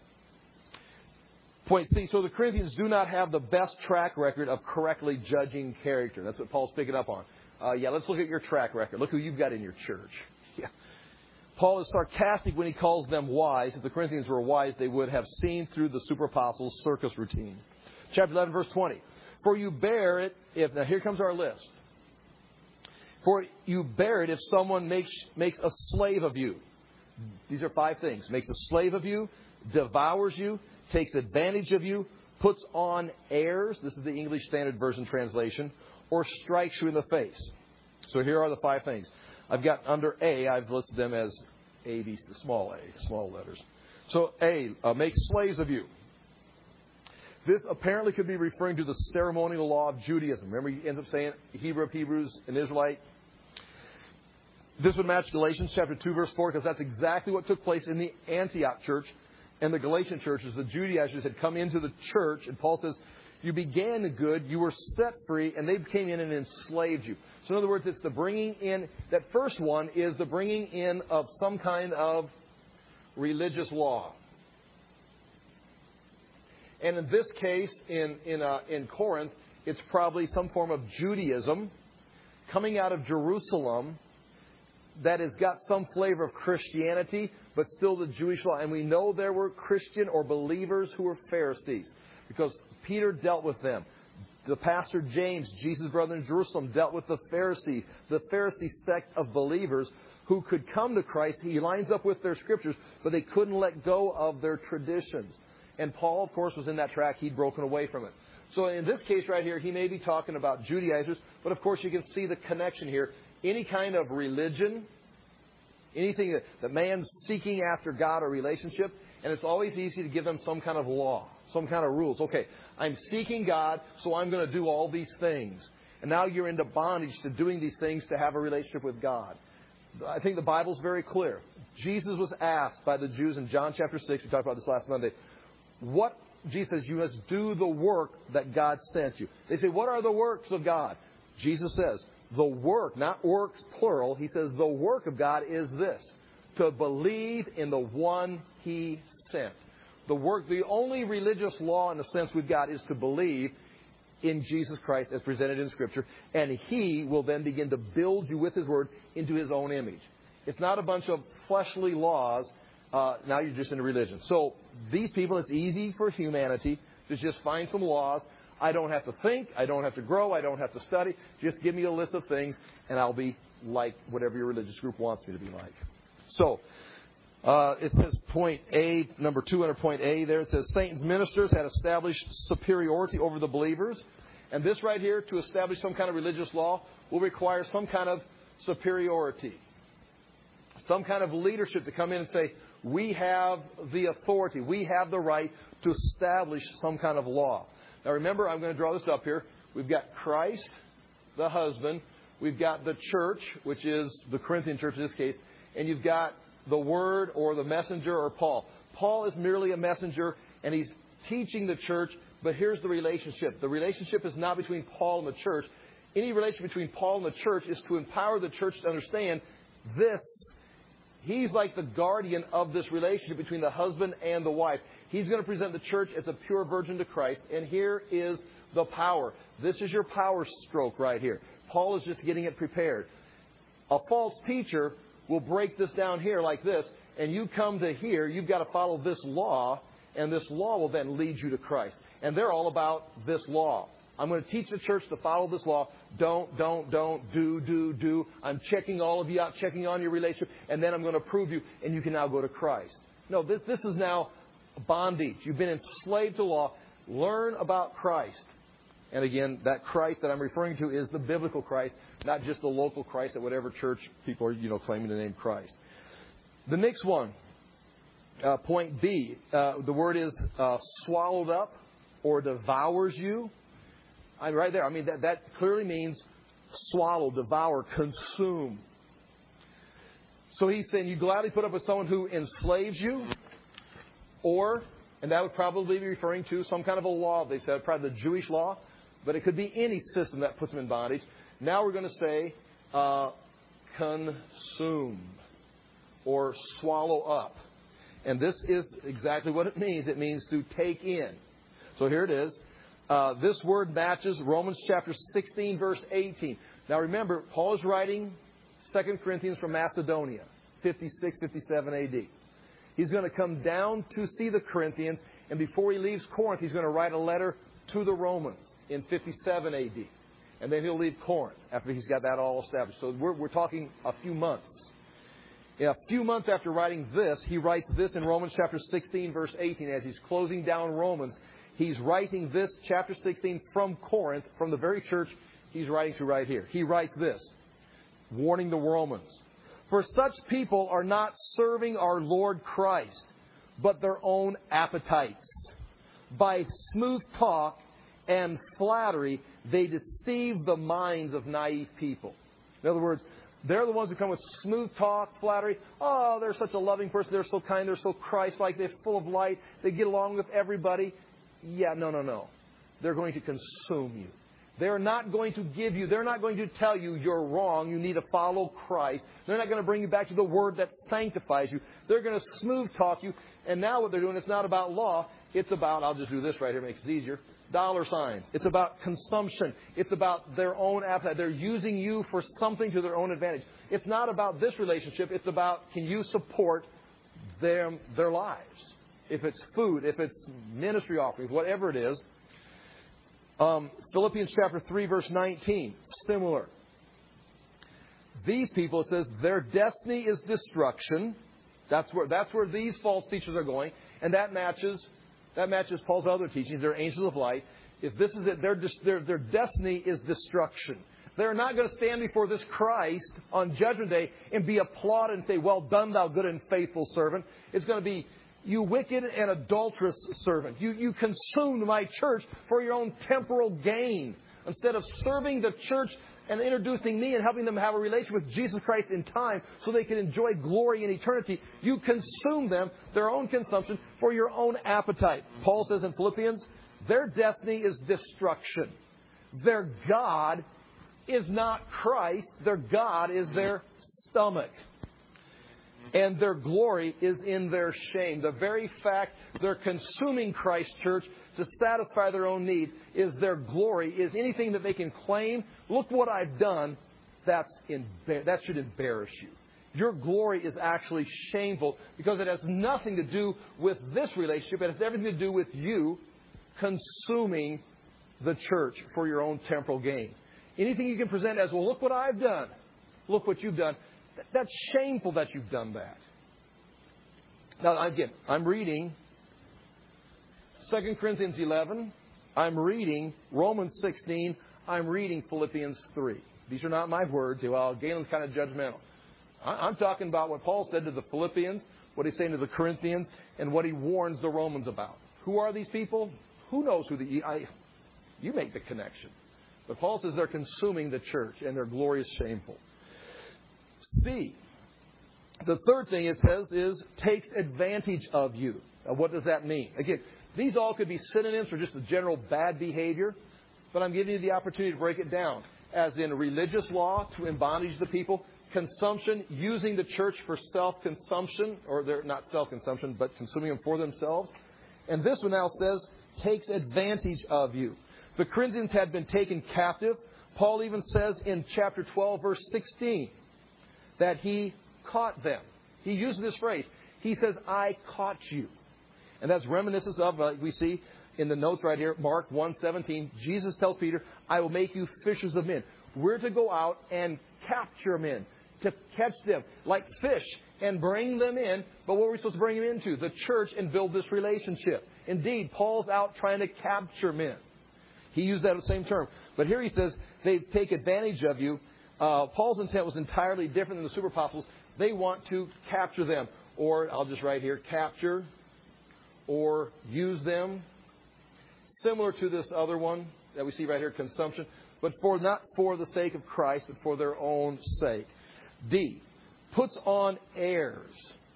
Point C, so the Corinthians do not have the best track record of correctly judging character. That's what Paul's picking up on. Uh, yeah, let's look at your track record. Look who you've got in your church. Yeah. Paul is sarcastic when he calls them wise. If the Corinthians were wise, they would have seen through the super apostles' circus routine. Chapter eleven, verse twenty. For you bear it if... Now, here comes our list. For you bear it if someone makes, makes a slave of you. These are five things. Makes a slave of you, devours you, takes advantage of you, puts on airs, this is the English Standard Version translation, or strikes you in the face. So here are the five things. I've got under A, I've listed them as A, B, small a, small letters. So A, uh, makes slaves of you. This apparently could be referring to the ceremonial law of Judaism. Remember, he ends up saying Hebrew of Hebrews, an Israelite. This would match Galatians chapter two, verse four, because that's exactly what took place in the Antioch church. And the Galatian churches, the Judaizers had come into the church, and Paul says, you began the good, you were set free, and they came in and enslaved you. So in other words, it's the bringing in, that first one is the bringing in of some kind of religious law. And in this case, in, in, uh, in Corinth, it's probably some form of Judaism coming out of Jerusalem that has got some flavor of Christianity, but still the Jewish law. And we know there were Christian or believers who were Pharisees, because Peter dealt with them. The pastor James, Jesus' brother in Jerusalem, dealt with the Pharisees, the Pharisee sect of believers who could come to Christ. He lines up with their scriptures, but they couldn't let go of their traditions. And Paul, of course, was in that track. He'd broken away from it. So in this case right here, he may be talking about Judaizers, but of course you can see the connection here. Any kind of religion, anything that, that man's seeking after God or relationship, and it's always easy to give them some kind of law, some kind of rules. Okay, I'm seeking God, so I'm going to do all these things. And now you're into bondage to doing these things to have a relationship with God. I think the Bible's very clear. Jesus was asked by the Jews in John chapter six, we talked about this last Monday, what, Jesus says, you must do the work that God sent you. They say, what are the works of God? Jesus says, the work, not works plural, He says the work of God is this, to believe in the one He sent. The work, the only religious law in the sense we've got is to believe in Jesus Christ as presented in Scripture, and He will then begin to build you with His Word into His own image. It's not a bunch of fleshly laws. Uh, now you're just into religion. So these people, it's easy for humanity to just find some laws. I don't have to think. I don't have to grow. I don't have to study. Just give me a list of things, and I'll be like whatever your religious group wants me to be like. So uh, it says point A, number two under point A there. It says Satan's ministers had established superiority over the believers. And this right here, to establish some kind of religious law, will require some kind of superiority. Some kind of leadership to come in and say, we have the authority. We have the right to establish some kind of law. Now remember, I'm going to draw this up here. We've got Christ, the husband. We've got the church, which is the Corinthian church in this case. And you've got the Word or the messenger or Paul. Paul is merely a messenger, and he's teaching the church. But here's the relationship. The relationship is not between Paul and the church. Any relationship between Paul and the church is to empower the church to understand this. He's like the guardian of this relationship between the husband and the wife. He's going to present the church as a pure virgin to Christ. And here is the power. This is your power stroke right here. Paul is just getting it prepared. A false teacher will break this down here like this. And you come to here, you've got to follow this law. And this law will then lead you to Christ. And they're all about this law. I'm going to teach the church to follow this law. Don't, don't, don't, do, do, do. I'm checking all of you out, checking on your relationship, and then I'm going to prove you, and you can now go to Christ. No, this, this is now bondage. You've been enslaved to law. Learn about Christ. And again, that Christ that I'm referring to is the biblical Christ, not just the local Christ at whatever church people are, you know, claiming the name Christ. The next one, uh, point B, uh, the word is uh, swallowed up or devours you. I'm right there. I mean, that, that clearly means swallow, devour, consume. So he's saying you gladly put up with someone who enslaves you, or, and that would probably be referring to some kind of a law. They said probably the Jewish law, but it could be any system that puts them in bondage. Now we're going to say uh, consume or swallow up. And this is exactly what it means. It means to take in. So here it is. Uh, this word matches Romans chapter sixteen, verse eighteen. Now remember, Paul is writing Second Corinthians from Macedonia, fifty-six, fifty-seven A D. He's going to come down to see the Corinthians, and before he leaves Corinth, he's going to write a letter to the Romans in fifty-seven A D. And then he'll leave Corinth after he's got that all established. So we're, we're talking a few months. In a few months after writing this, he writes this in Romans chapter sixteen, verse eighteen. As he's closing down Romans, he's writing this, chapter sixteen, from Corinth, from the very church he's writing to right here. He writes this, warning the Romans. For such people are not serving our Lord Christ, but their own appetites. By smooth talk and flattery, they deceive the minds of naive people. In other words, they're the ones who come with smooth talk, flattery. Oh, they're such a loving person. They're so kind. They're so Christ-like. They're full of light. They get along with everybody. Yeah, no, no, no. They're going to consume you. They're not going to give you, they're not going to tell you you're wrong. You need to follow Christ. They're not going to bring you back to the Word that sanctifies you. They're going to smooth talk you. And now what they're doing, it's not about law. It's about, I'll just do this right here, makes it easier, dollar signs. It's about consumption. It's about their own appetite. They're using you for something to their own advantage. It's not about this relationship. It's about, can you support their, their lives? If it's food, if it's ministry offerings, whatever it is. Um, Philippians chapter three, verse nineteen, similar. These people, it says, their destiny is destruction. That's where, that's where these false teachers are going. And that matches That matches Paul's other teachings. They're angels of light. If this is it, their, their, their destiny is destruction. They're not going to stand before this Christ on Judgment Day and be applauded and say, well done, thou good and faithful servant. It's going to be, you wicked and adulterous servant. You, you consumed my church for your own temporal gain. Instead of serving the church and introducing me and helping them have a relationship with Jesus Christ in time so they can enjoy glory in eternity, you consume them, their own consumption, for your own appetite. Paul says in Philippians, their destiny is destruction. Their God is not Christ. Their God is their stomach. And their glory is in their shame. The very fact they're consuming Christ's church to satisfy their own need is their glory, is anything that they can claim. Look what I've done. That's embar- that should embarrass you. Your glory is actually shameful because it has nothing to do with this relationship. It has everything to do with you consuming the church for your own temporal gain. Anything you can present as, well, look what I've done. Look what you've done. That's shameful that you've done that. Now, again, I'm reading Second Corinthians eleven. I'm reading Romans sixteen. I'm reading Philippians three. These are not my words. Well, Galen's kind of judgmental. I'm talking about what Paul said to the Philippians, what he's saying to the Corinthians, and what he warns the Romans about. Who are these people? Who knows who the... I, you make the connection. But Paul says they're consuming the church, and their glory is shameful. C. The third thing it says is takes advantage of you. Now, what does that mean? Again, these all could be synonyms for just the general bad behavior, but I'm giving you the opportunity to break it down. As in religious law, to embondage the people, consumption, using the church for self-consumption, or they're not self-consumption, but consuming them for themselves. And this one now says, takes advantage of you. The Corinthians had been taken captive. Paul even says in chapter twelve, verse sixteen, that he caught them. He uses this phrase. He says, I caught you. And that's reminiscence of, uh, we see in the notes right here, Mark one seventeen. Jesus tells Peter, I will make you fishers of men. We're to go out and capture men, to catch them like fish and bring them in. But what are we supposed to bring them into? The church, and build this relationship. Indeed, Paul's out trying to capture men. He used that same term. But here he says, they take advantage of you. Uh, Paul's intent was entirely different than the super apostles. They want to capture them. Or, I'll just write here, capture or use them. Similar to this other one that we see right here, consumption. But for not for the sake of Christ, but for their own sake. D, puts on airs.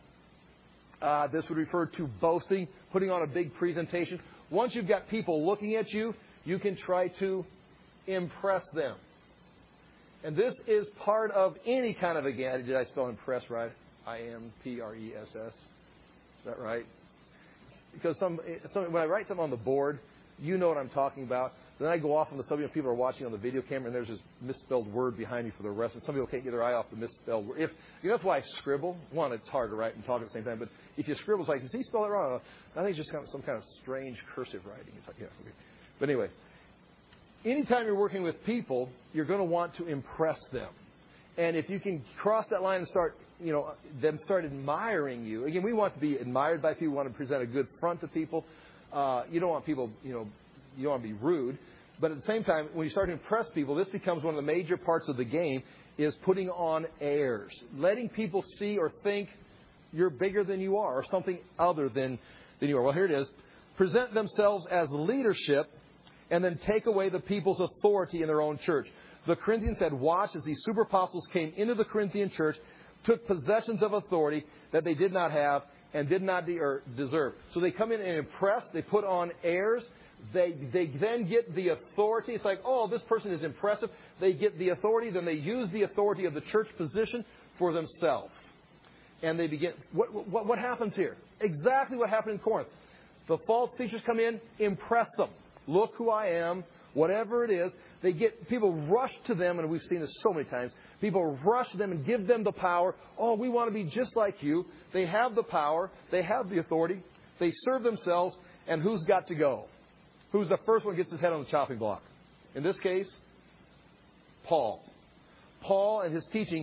Uh, this would refer to boasting, putting on a big presentation. Once you've got people looking at you, you can try to impress them. And this is part of any kind of a gag. Did I spell impress right? I M P R E S S. Is that right? Because some, some when I write something on the board, you know what I'm talking about. Then I go off on the subject. People are watching on the video camera, and there's this misspelled word behind me for the rest. And some people can't get their eye off the misspelled word. If you know, that's why I scribble. One, it's hard to write and talk at the same time. But if you scribble, it's like, does he spell it wrong? I think it's just kind of some kind of strange cursive writing. It's like, yeah, okay. But anyway, anytime you're working with people, you're going to want to impress them. And if you can cross that line and start, you know, them start admiring you. Again, we want to be admired by people. We want to present a good front to people. Uh, you don't want people, you know, you don't want to be rude. But at the same time, when you start to impress people, this becomes one of the major parts of the game, is putting on airs. Letting people see or think you're bigger than you are, or something other than, than you are. Well, here it is. Present themselves as leadership, and then take away the people's authority in their own church. The Corinthians had watched as these super apostles came into the Corinthian church, took possessions of authority that they did not have and did not de- or deserve. So they come in and impress. They put on airs. They, they then get the authority. It's like, oh, this person is impressive. They get the authority. Then they use the authority of the church position for themselves. And they begin. What, what, what happens here? Exactly what happened in Corinth. The false teachers come in, impress them. Look who I am. Whatever it is, they get people rush to them, and we've seen this so many times. People rush to them and give them the power. Oh, we want to be just like you. They have the power. They have the authority. They serve themselves. And who's got to go? Who's the first one who gets his head on the chopping block? In this case, Paul. Paul and his teaching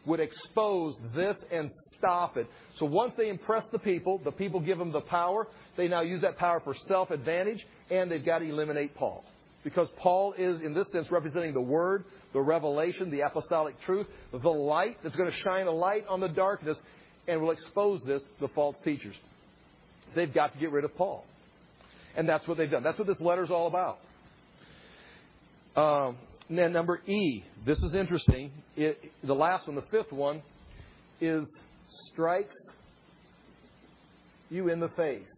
would expose this and stop it. So once they impress the people, the people give them the power. They now use that power for self-advantage, and they've got to eliminate Paul. Because Paul is, in this sense, representing the Word, the revelation, the apostolic truth, the light that's going to shine a light on the darkness and will expose this, the false teachers. They've got to get rid of Paul. And that's what they've done. That's what this letter is all about. Um, and then number E, this is interesting. It, the last one, the fifth one, is strikes you in the face.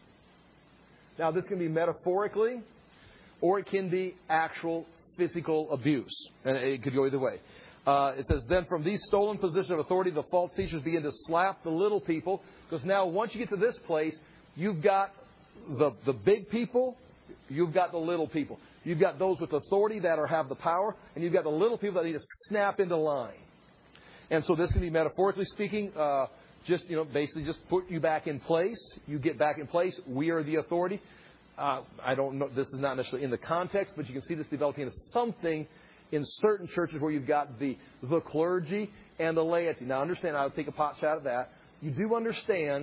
Now, this can be metaphorically, or it can be actual physical abuse. And it could go either way. Uh, it says, then from these stolen positions of authority, the false teachers begin to slap the little people. Because now, once you get to this place, you've got the, the big people, you've got the little people. You've got those with authority that are, have the power, and you've got the little people that need to snap into line. And so this can be metaphorically speaking, uh, just, you know, basically just put you back in place. You get back in place. We are the authority. Uh, I don't know, this is not necessarily in the context, but you can see this developing into something in certain churches where you've got the, the clergy and the laity. Now understand, I'll take a pot shot at that. You do understand,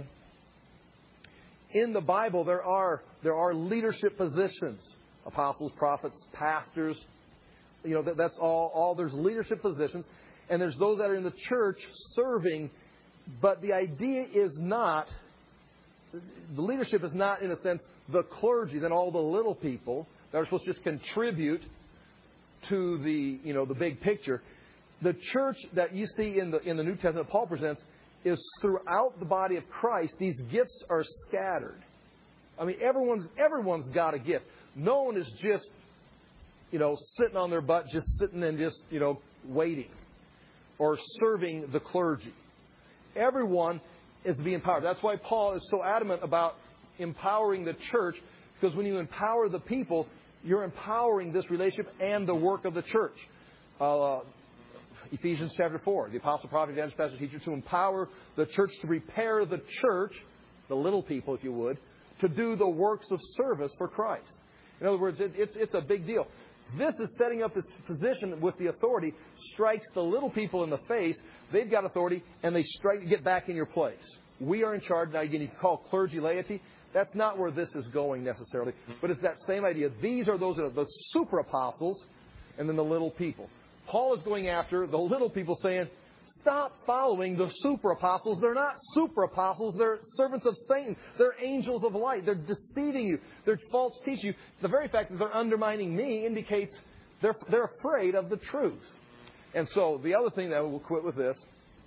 in the Bible there are there are leadership positions. Apostles, prophets, pastors. You know, that, that's all, all. There's leadership positions. And there's those that are in the church serving. But the idea is not, the leadership is not, in a sense, the clergy, then all the little people that are supposed to just contribute to the, you know, the big picture. The church that you see in the in the New Testament Paul presents is throughout the body of Christ. These gifts are scattered. I mean, everyone's everyone's got a gift. No one is just, you know, sitting on their butt, just sitting and just, you know, waiting or serving the clergy. Everyone is to be empowered. That's why Paul is so adamant about empowering the church, because when you empower the people, you're empowering this relationship and the work of the church. Uh, Ephesians chapter four, the apostle, prophet, evangelist, pastor, teacher, to empower the church to prepare the church, the little people, if you would, to do the works of service for Christ. In other words, it, it's, it's a big deal. This is setting up this position with the authority, strikes the little people in the face. They've got authority, and they strike, get back in your place. We are in charge. Now, again, you can call clergy laity. That's not where this is going necessarily. But it's that same idea. These are those are the super apostles, and then the little people. Paul is going after the little people, saying, stop following the super apostles. They're not super apostles. They're servants of Satan. They're angels of light. They're deceiving you. They're false teaching you. The very fact that they're undermining me indicates they're, they're afraid of the truth. And so the other thing that we'll quit with this,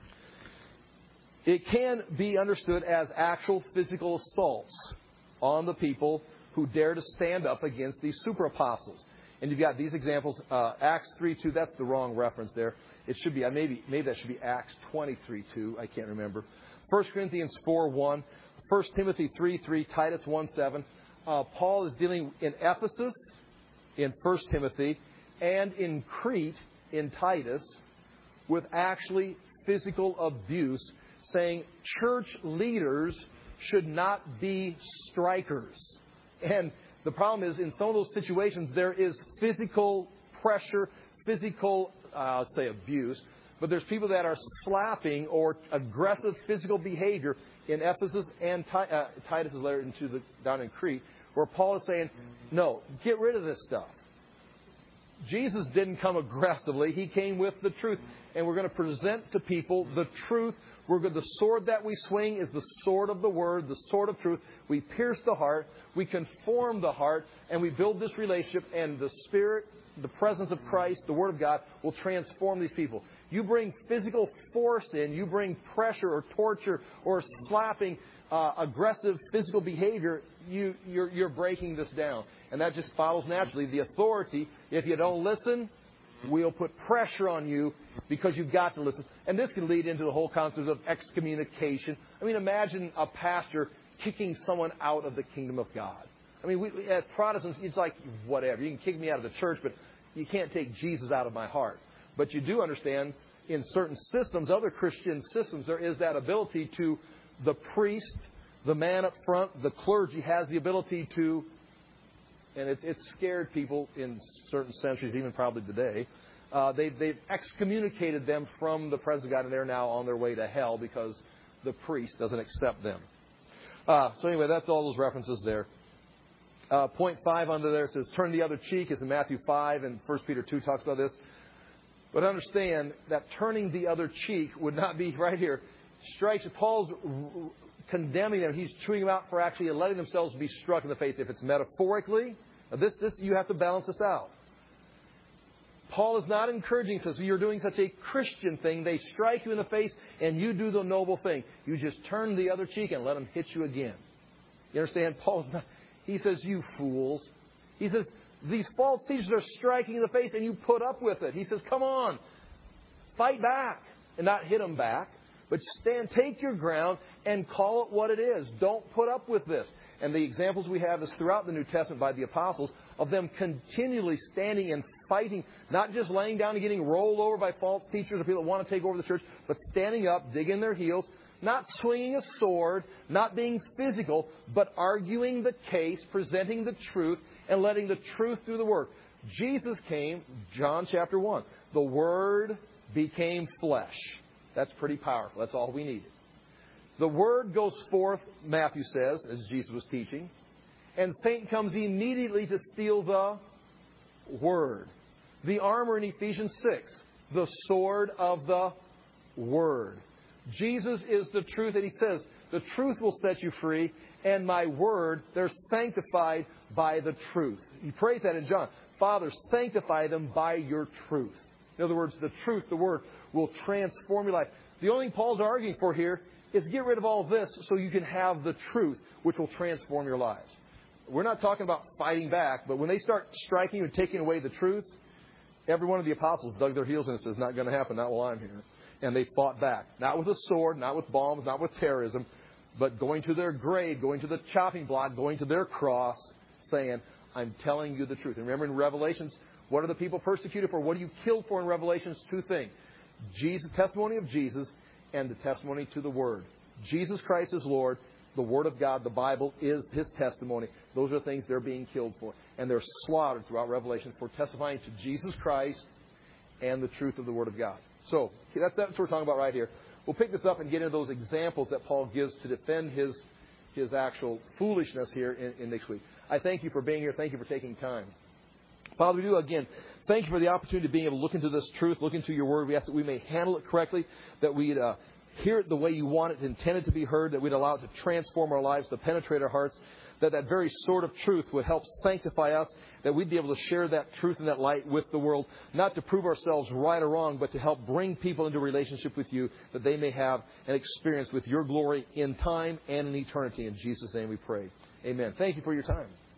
it can be understood as actual physical assaults on the people who dare to stand up against these super apostles. And you've got these examples. Uh, Acts three two, that's the wrong reference there. It should be, maybe maybe that should be Acts twenty-three two. I can't remember. First Corinthians four one. First Timothy three three. Titus one seven. Uh, Paul is dealing in Ephesus, in First Timothy, and in Crete, in Titus, with actually physical abuse, saying church leaders should not be strikers. And the problem is, in some of those situations, there is physical pressure, physical, uh, I'll say abuse, but there's people that are slapping or aggressive physical behavior in Ephesus and Ti- uh, Titus' letter into the, down in Crete, where Paul is saying, no, get rid of this stuff. Jesus didn't come aggressively. He came with the truth. And we're going to present to people the truth. We're going, the sword that we swing is the sword of the Word, the sword of truth. We pierce the heart. We conform the heart. And we build this relationship. And the Spirit, the presence of Christ, the Word of God, will transform these people. You bring physical force in. You bring pressure or torture or slapping, uh, aggressive physical behavior. You, you're, you're breaking this down. And that just follows naturally. The authority, if you don't listen, we'll put pressure on you because you've got to listen. And this can lead into the whole concept of excommunication. I mean, imagine a pastor kicking someone out of the kingdom of God. I mean, we, as Protestants, it's like, whatever. You can kick me out of the church, but you can't take Jesus out of my heart. But you do understand, in certain systems, other Christian systems, there is that ability to, the priest, the man up front, the clergy has the ability to, and it's, it's scared people in certain centuries, even probably today, Uh, they've, they've excommunicated them from the presence of God, and they're now on their way to hell because the priest doesn't accept them. Uh, so anyway, that's all those references there. Uh, point five under there says, turn the other cheek, is in Matthew five, and First Peter two talks about this. But understand that turning the other cheek would not be right here. Strikes, Paul's condemning them. He's chewing them out for actually letting themselves be struck in the face. If it's metaphorically, this, this you have to balance this out. Paul is not encouraging us. You're doing such a Christian thing. They strike you in the face, and you do the noble thing. You just turn the other cheek and let them hit you again. You understand? Paul's not. He says, you fools. He says, these false teachers are striking in the face, and you put up with it. He says, come on. Fight back. And not hit them back. But stand, take your ground, and call it what it is. Don't put up with this. And the examples we have is throughout the New Testament by the apostles of them continually standing and fighting, not just laying down and getting rolled over by false teachers or people that want to take over the church, but standing up, digging their heels, not swinging a sword, not being physical, but arguing the case, presenting the truth, and letting the truth do the work. Jesus came, John chapter one. The Word became flesh. That's pretty powerful. That's all we needed. The Word goes forth, Matthew says, as Jesus was teaching, and Satan comes immediately to steal the Word. The armor in Ephesians six, the sword of the Word. Jesus is the truth, and He says, the truth will set you free, and my Word, they're sanctified by the truth. He prays that in John. Father, sanctify them by your truth. In other words, the truth, the Word, will transform your life. The only thing Paul's arguing for here is get rid of all of this so you can have the truth, which will transform your lives. We're not talking about fighting back, but when they start striking and taking away the truth, every one of the apostles dug their heels in and says, not going to happen, not while I'm here. And they fought back. Not with a sword, not with bombs, not with terrorism, but going to their grave, going to the chopping block, going to their cross, saying, I'm telling you the truth. And remember in Revelations, what are the people persecuted for? What are you killed for in Revelations? Two things. Jesus, testimony of Jesus, and the testimony to the Word. Jesus Christ is Lord. The Word of God, the Bible, is His testimony. Those are the things they're being killed for. And they're slaughtered throughout Revelation for testifying to Jesus Christ and the truth of the Word of God. So, that's, that's what we're talking about right here. We'll pick this up and get into those examples that Paul gives to defend his, his actual foolishness here in, in next week. I thank you for being here. Thank you for taking time. Father, we do again, thank you for the opportunity of being able to look into this truth, look into your Word. We ask that we may handle it correctly, that we'd uh, hear it the way you want it, intended to be heard, that we'd allow it to transform our lives, to penetrate our hearts, that that very sword of truth would help sanctify us, that we'd be able to share that truth and that light with the world, not to prove ourselves right or wrong, but to help bring people into relationship with you, that they may have an experience with your glory in time and in eternity. In Jesus' name we pray. Amen. Thank you for your time.